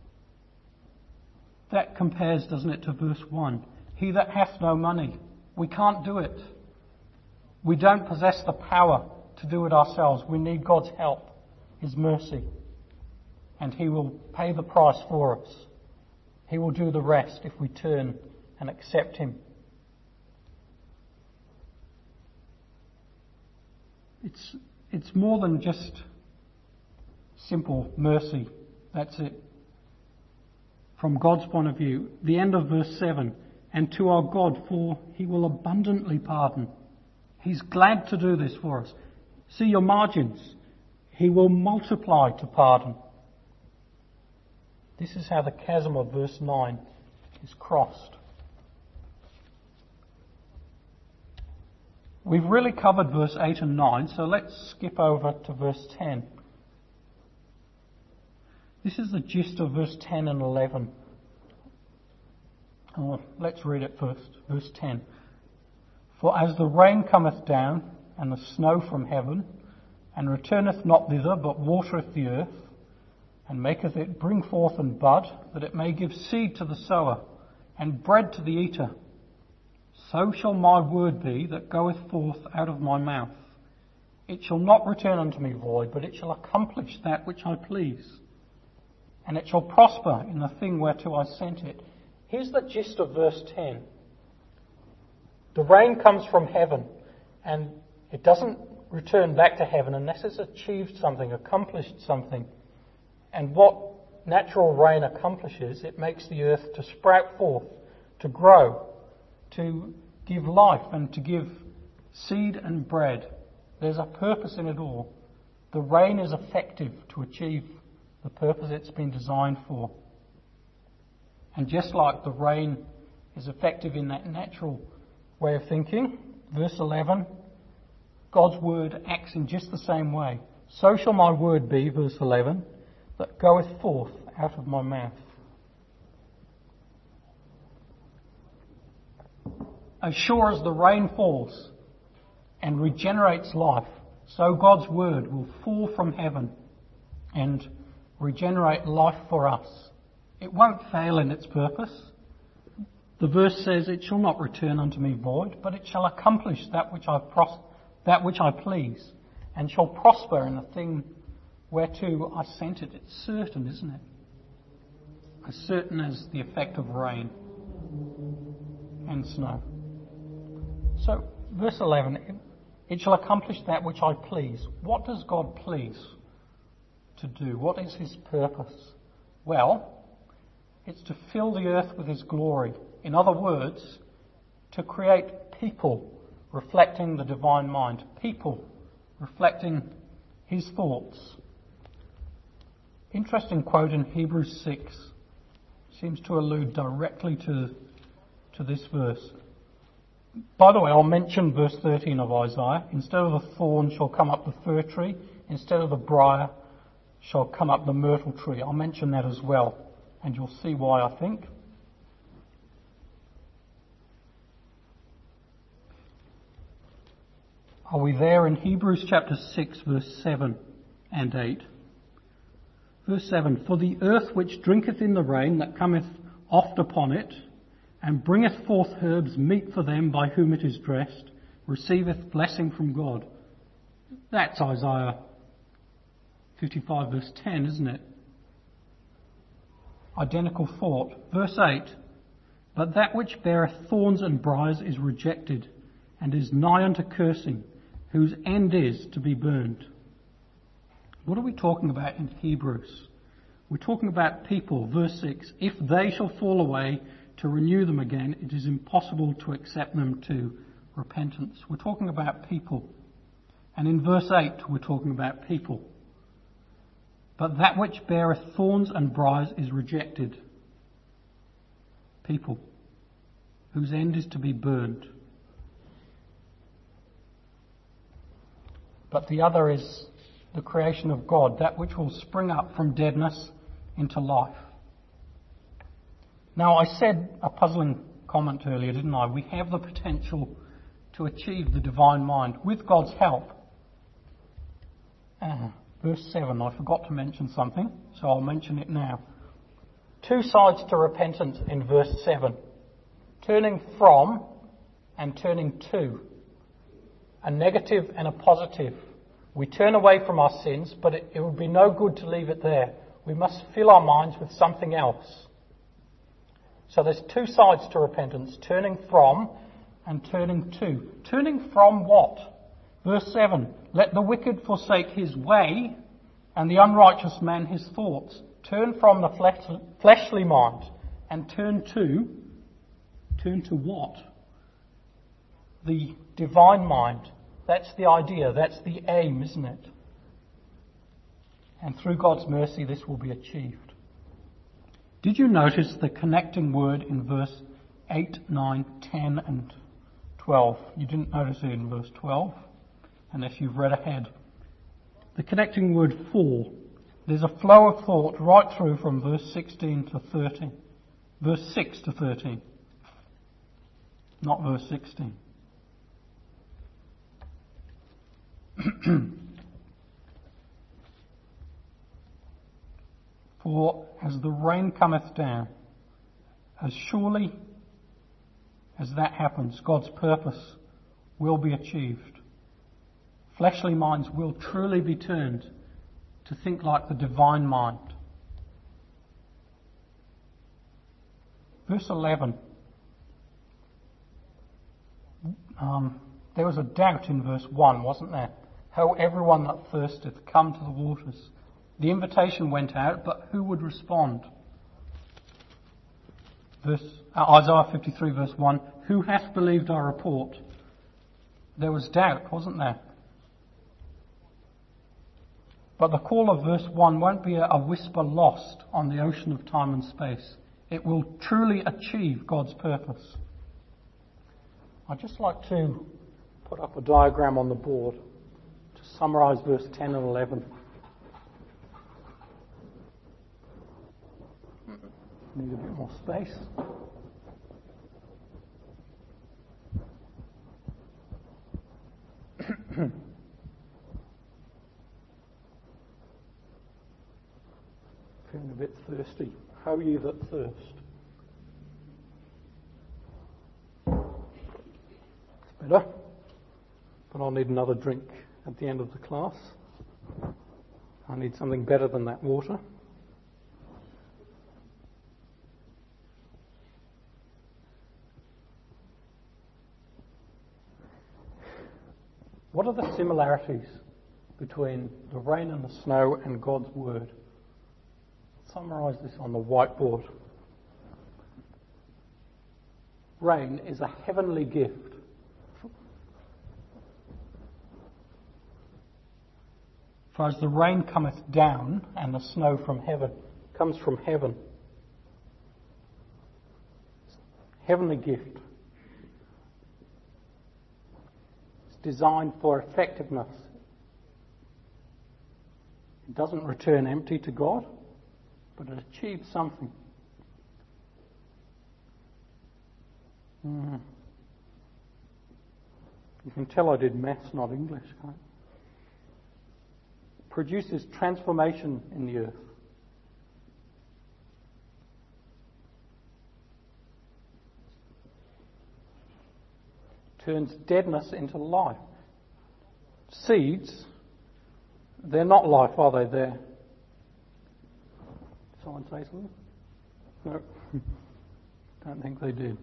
That compares, doesn't it, to verse one. He that hath no money. We can't do it. We don't possess the power to do it ourselves. We need God's help, His mercy. And He will pay the price for us. He will do the rest if we turn and accept Him. It's, it's more than just simple mercy. That's it. From God's point of view, the end of verse seven, and to our God, for He will abundantly pardon. He's glad to do this for us. See your margins. He will multiply to pardon. This is how the chasm of verse nine is crossed. We've really covered verse eight and nine, so let's skip over to verse ten. This is the gist of verse ten and eleven. Oh, let's read it first. Verse ten. For as the rain cometh down, and the snow from heaven, and returneth not thither, but watereth the earth, and maketh it bring forth and bud, that it may give seed to the sower, and bread to the eater, so shall my word be that goeth forth out of my mouth. It shall not return unto me void, but it shall accomplish that which I please, and it shall prosper in the thing whereto I sent it. Here's the gist of verse ten. The rain comes from heaven, and it doesn't return back to heaven unless it's achieved something, accomplished something. And what natural rain accomplishes, it makes the earth to sprout forth, to grow, to give life and to give seed and bread. There's a purpose in it all. The rain is effective to achieve the purpose it's been designed for. And just like the rain is effective in that natural way of thinking, verse eleven, God's word acts in just the same way. So shall my word be, verse eleven, that goeth forth out of my mouth. As sure as the rain falls and regenerates life, so God's word will fall from heaven and regenerate life for us. It won't fail in its purpose. The verse says, it shall not return unto me void, but it shall accomplish that which I've pros- that which I please, and shall prosper in the thing whereto I sent it. It's certain, isn't it? As certain as the effect of rain and snow. So, verse eleven, it shall accomplish that which I please. What does God please to do? What is his purpose? Well, it's to fill the earth with his glory. In other words, to create people reflecting the divine mind. People reflecting his thoughts. Interesting quote in Hebrews six seems to allude directly to, to this verse. By the way, I'll mention verse thirteen of Isaiah. Instead of the thorn shall come up the fir tree, instead of the briar shall come up the myrtle tree. I'll mention that as well, and you'll see why, I think. Are we there in Hebrews chapter six, verse seven and eight? Verse seven, for the earth which drinketh in the rain that cometh oft upon it, and bringeth forth herbs meet for them by whom it is dressed, receiveth blessing from God. That's Isaiah fifty-five, verse ten, isn't it? Identical thought. Verse eight, but that which beareth thorns and briars is rejected, and is nigh unto cursing, whose end is to be burned. What are we talking about in Hebrews? We're talking about people. Verse six, if they shall fall away, to renew them again, it is impossible to accept them to repentance. We're talking about people. And in verse eight, we're talking about people. But that which beareth thorns and briars is rejected. People, whose end is to be burned. But the other is the creation of God, that which will spring up from deadness into life. Now, I said a puzzling comment earlier, didn't I? We have the potential to achieve the divine mind with God's help. Uh, verse seven, I forgot to mention something, so I'll mention it now. Two sides to repentance in verse seven. Turning from and turning to. A negative and a positive. We turn away from our sins, but it, it would be no good to leave it there. We must fill our minds with something else. So there's two sides to repentance, turning from and turning to. Turning from what? Verse seven, let the wicked forsake his way and the unrighteous man his thoughts. Turn from the flesh, fleshly mind and turn to, turn to what? The divine mind. That's the idea, that's the aim, isn't it? And through God's mercy this will be achieved. Did you notice the connecting word in verse eight, nine, ten and twelve? You didn't notice it in verse twelve, unless you've read ahead. The connecting word for. There's a flow of thought right through from verse sixteen to thirteen. Verse six to thirteen. Not verse sixteen. For as the rain cometh down, as surely as that happens, God's purpose will be achieved. Fleshly minds will truly be turned to think like the divine mind. Verse eleven. Um, there was a doubt in verse one, wasn't there? How everyone that thirsteth come to the waters. The invitation went out, but who would respond? Verse, uh, Isaiah fifty-three verse one, who hath believed our report? There was doubt, wasn't there? But the call of verse one won't be a, a whisper lost on the ocean of time and space. It will truly achieve God's purpose. I'd just like to put up a diagram on the board to summarise verse ten and eleven. Need a bit more space. Feeling a bit thirsty. How are you that thirst? It's better. but I'll need another drink at the end of the class. I need something better than that water. What are the similarities between the rain and the snow and God's Word? I'll summarise this on the whiteboard. Rain is a heavenly gift. For as the rain cometh down, and the snow from heaven comes from heaven. Heavenly gift. It's designed for effectiveness. It doesn't return empty to God, but it achieves something. Mm. You can tell I did maths, not English, can't you? Produces transformation in the earth. Turns deadness into life. Seeds, they're not life, are they? They're... Someone say something? No. Don't think they did.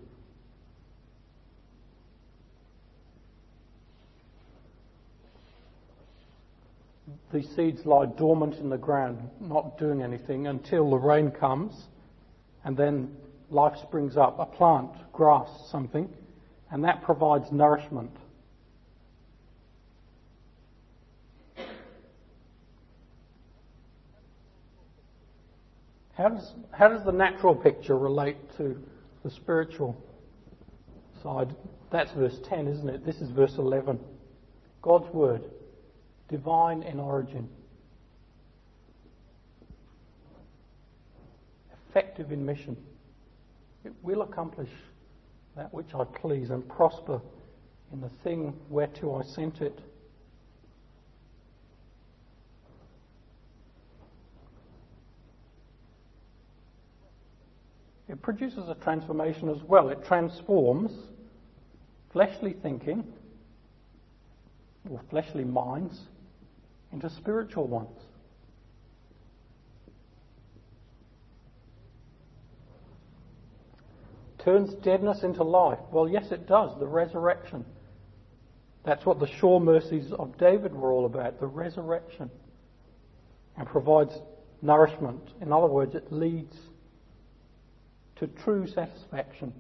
These seeds lie dormant in the ground, not doing anything until the rain comes, and then life springs up, a plant, grass, something, and that provides nourishment. How does, how does the natural picture relate to the spiritual side? That's verse ten, isn't it? This is verse eleven. God's Word. Divine in origin, effective in mission. It will accomplish that which I please and prosper in the thing whereto I sent it. It produces a transformation as well. It transforms fleshly thinking or fleshly minds into spiritual ones. Turns deadness into life. Well, yes, it does. The resurrection. That's what the sure mercies of David were all about, the resurrection. And provides nourishment. In other words, it leads to true satisfaction.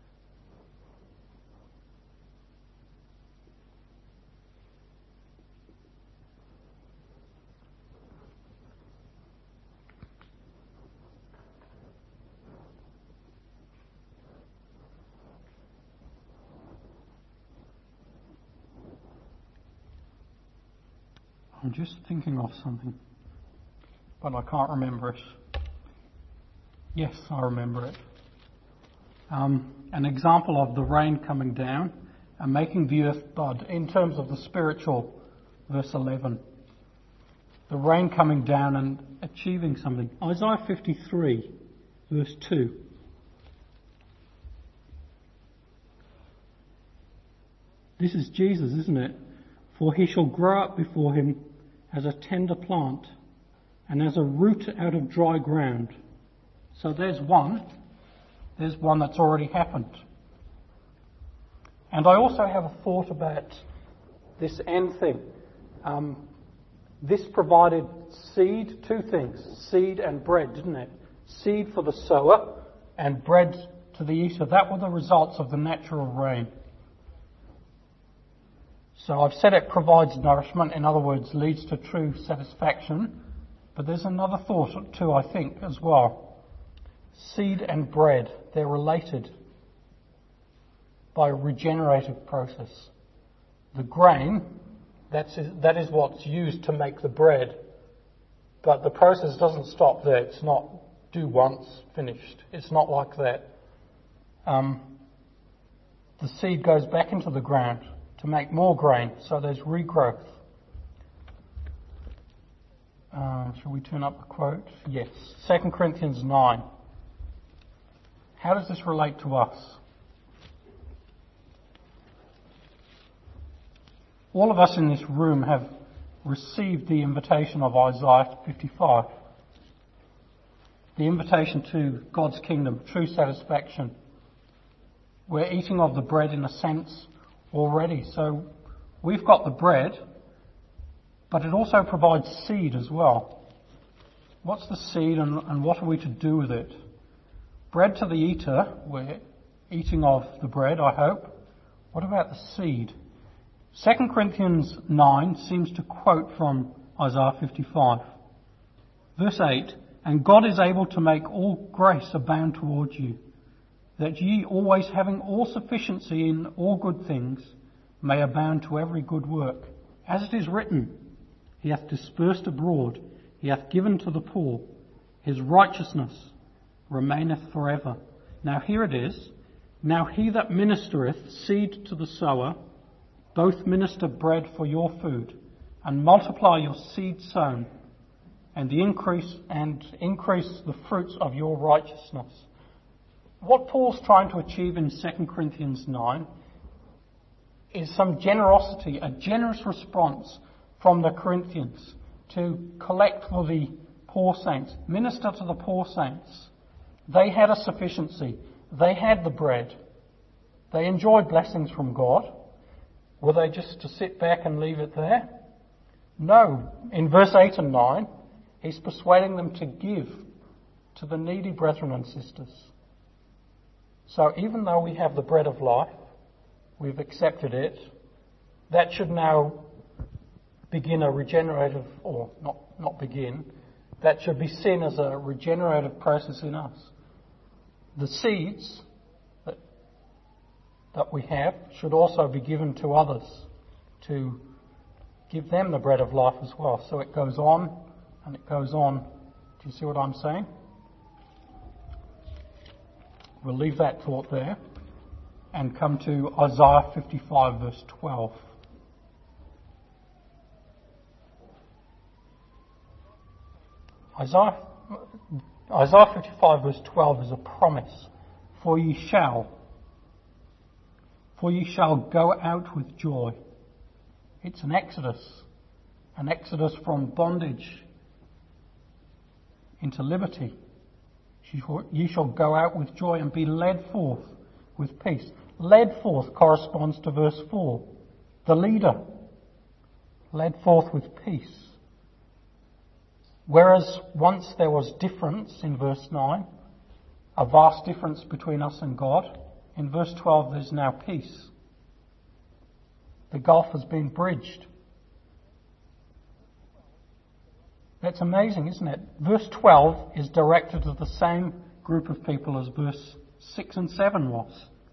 I'm just thinking of something, but I can't remember it. Yes, I remember it. Um, an example of the rain coming down and making the earth bud in terms of the spiritual, verse eleven. The rain coming down and achieving something. Isaiah fifty-three, verse two. This is Jesus, isn't it? For he shall grow up before him as a tender plant and as a root out of dry ground. So there's one. There's one that's already happened. And I also have a thought about this end thing. Um, this provided seed, two things, seed and bread, didn't it? Seed for the sower and bread to the eater. That were the results of the natural rain. So I've said it provides nourishment, in other words, leads to true satisfaction. But there's another thought too, I think, as well. Seed and bread, they're related by a regenerative process. The grain, that's, that is what's used to make the bread. But the process doesn't stop there. It's not do once, finished. It's not like that. Um, the seed goes back into the ground to make more grain, so there's regrowth. Uh, shall we turn up the quote? Yes. Second Corinthians nine. How does this relate to us? all of us in this room have received the invitation of Isaiah fifty-five. The invitation to God's kingdom, true satisfaction. We're eating of the bread in a sense already. So we've got the bread, but it also provides seed as well. What's the seed and, and what are we to do with it? Bread to the eater, we're eating of the bread, I hope. What about the seed? Second Corinthians nine seems to quote from Isaiah fifty-five. Verse eight, "And God is able to make all grace abound towards you, that ye always having all sufficiency in all good things may abound to every good work. As it is written, He hath dispersed abroad, He hath given to the poor, His righteousness remaineth forever." Now here it is. "Now he that ministereth seed to the sower, both minister bread for your food, and multiply your seed sown, and the increase and increase the fruits of your righteousness." What Paul's trying to achieve in Second Corinthians nine is some generosity, a generous response from the Corinthians to collect for the poor saints, minister to the poor saints. They had a sufficiency. They had the bread. They enjoyed blessings from God. Were they just to sit back and leave it there? No. In verse eight and nine, he's persuading them to give to the needy brethren and sisters. So even though we have the bread of life, we've accepted it, that should now begin a regenerative, or not, not begin, that should be seen as a regenerative process in us. The seeds that, that we have should also be given to others to give them the bread of life as well. So it goes on and it goes on. Do you see what I'm saying? We'll leave that thought there and come to Isaiah fifty-five verse twelve. Isaiah, Isaiah fifty-five verse twelve is a promise. For ye shall, for ye shall go out with joy. It's an exodus, an exodus from bondage into liberty. Ye shall go out with joy and be led forth with peace. Led forth corresponds to verse four. The leader, led forth with peace. Whereas once there was difference in verse nine, a vast difference between us and God, in verse twelve there's now peace. The gulf has been bridged. That's amazing, isn't it? Verse twelve is directed to the same group of people as verse six and seven was.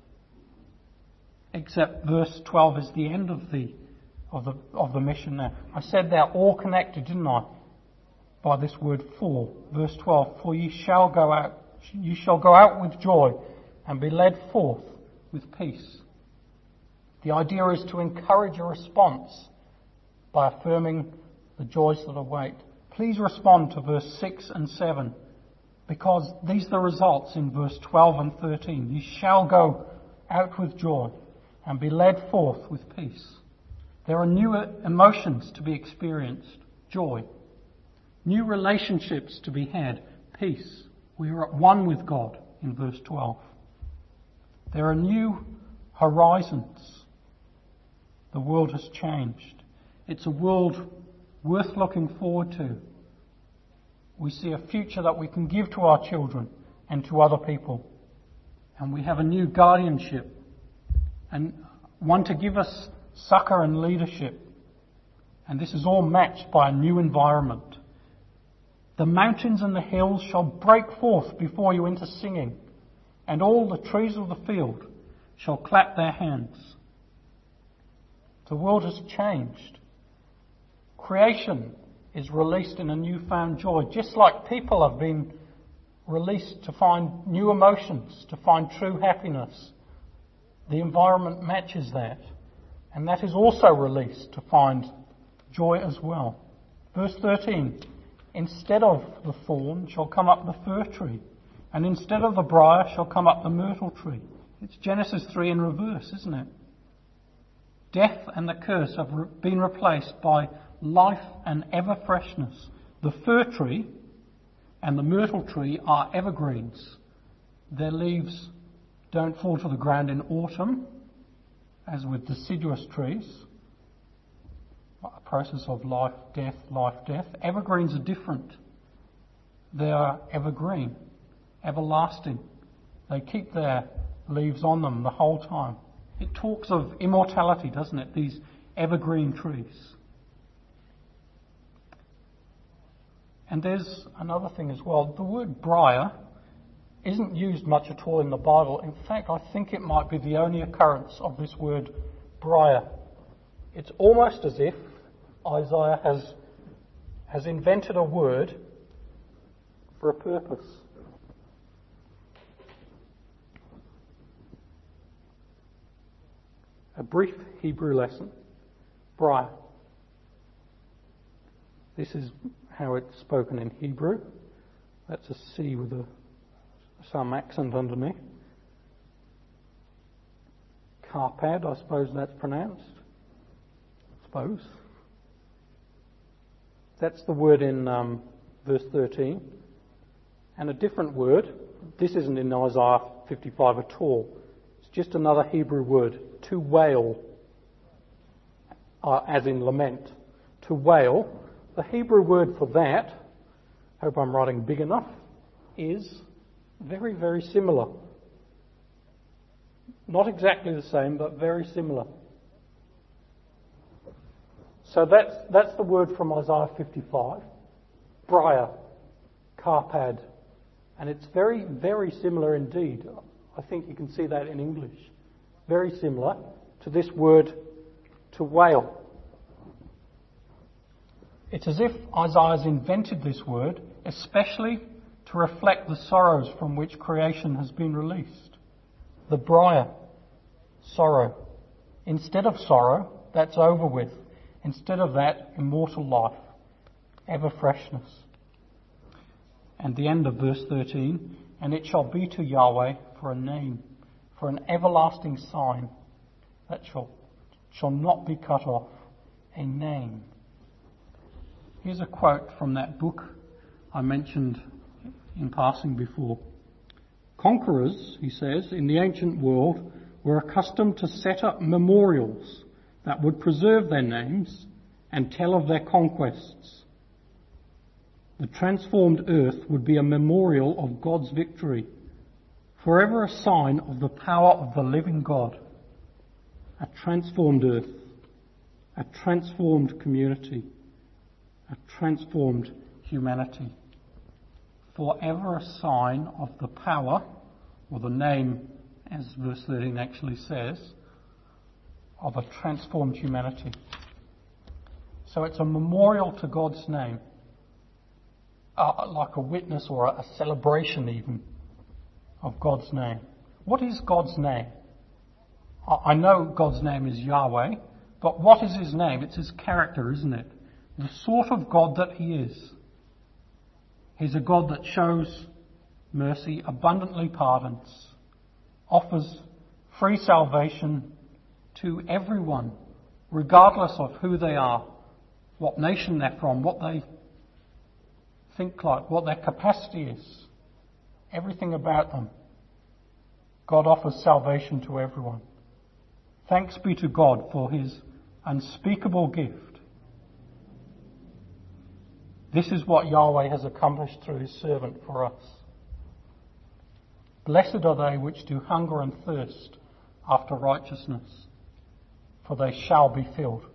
Except verse twelve is the end of the of the of the mission now. I said they're all connected, didn't I? By this word for. Verse twelve, for ye shall go out you shall go out with joy and be led forth with peace. The idea is to encourage a response by affirming the joys that await. Please respond to verse six and seven, because these are the results in verse twelve and thirteen. You shall go out with joy and be led forth with peace. There are new emotions to be experienced. Joy. New relationships to be had. Peace. We are at one with God in verse twelve. There are new horizons. The world has changed. It's a world worth looking forward to. We see a future that we can give to our children and to other people. And we have a new guardianship and one to give us succour and leadership. And this is all matched by a new environment. The mountains and the hills shall break forth before you into singing, and all the trees of the field shall clap their hands. The world has changed. Creation is released in a newfound joy, just like people have been released to find new emotions, to find true happiness. The environment matches that, and that is also released to find joy as well. Verse thirteen, instead of the thorn shall come up the fir tree, and instead of the briar shall come up the myrtle tree. It's Genesis three in reverse, isn't it? Death and the curse have re- been replaced by life and ever freshness. The fir tree and the myrtle tree are evergreens. Their leaves don't fall to the ground in autumn, as with deciduous trees. A process of life, death, life, death. Evergreens are different. They are evergreen, everlasting. They keep their leaves on them the whole time. It talks of immortality, doesn't it? These evergreen trees. And there's another thing as well. The word briar isn't used much at all in the Bible. In fact, I think it might be the only occurrence of this word briar. It's almost as if Isaiah has, has invented a word for a purpose. A brief Hebrew lesson. Briar. This is how it's spoken in Hebrew. That's a C with a, some accent underneath. Carpad, I suppose that's pronounced. I suppose. That's the word in um, verse thirteen. And a different word. This isn't in Isaiah fifty-five at all. It's just another Hebrew word. To wail. Uh, as in lament. To wail. The Hebrew word for that, hope I'm writing big enough, is very, very similar. Not exactly the same, but very similar. So that's that's the word from Isaiah fifty-five. Briar, carpad. And it's very, very similar indeed. I think you can see that in English. Very similar to this word to wail. It's as if Isaiah's invented this word, especially to reflect the sorrows from which creation has been released. The briar, sorrow. Instead of sorrow, that's over with. Instead of that, immortal life, ever freshness. And the end of verse thirteen, and it shall be to Yahweh for a name, for an everlasting sign that shall, shall not be cut off, a name. Here's a quote from that book I mentioned in passing before. Conquerors, he says, in the ancient world were accustomed to set up memorials that would preserve their names and tell of their conquests. The transformed earth would be a memorial of God's victory, forever a sign of the power of the living God. A transformed earth, a transformed community, a transformed humanity. Forever a sign of the power, or the name, as verse thirteen actually says, of a transformed humanity. So it's a memorial to God's name, uh, like a witness or a celebration even of God's name. What is God's name? I know God's name is Yahweh, but what is his name? It's his character, isn't it? The sort of God that he is. He's a God that shows mercy, abundantly pardons, offers free salvation to everyone, regardless of who they are, what nation they're from, what they think like, what their capacity is, everything about them. God offers salvation to everyone. Thanks be to God for his unspeakable gift. This is what Yahweh has accomplished through his servant for us. Blessed are they which do hunger and thirst after righteousness, for they shall be filled.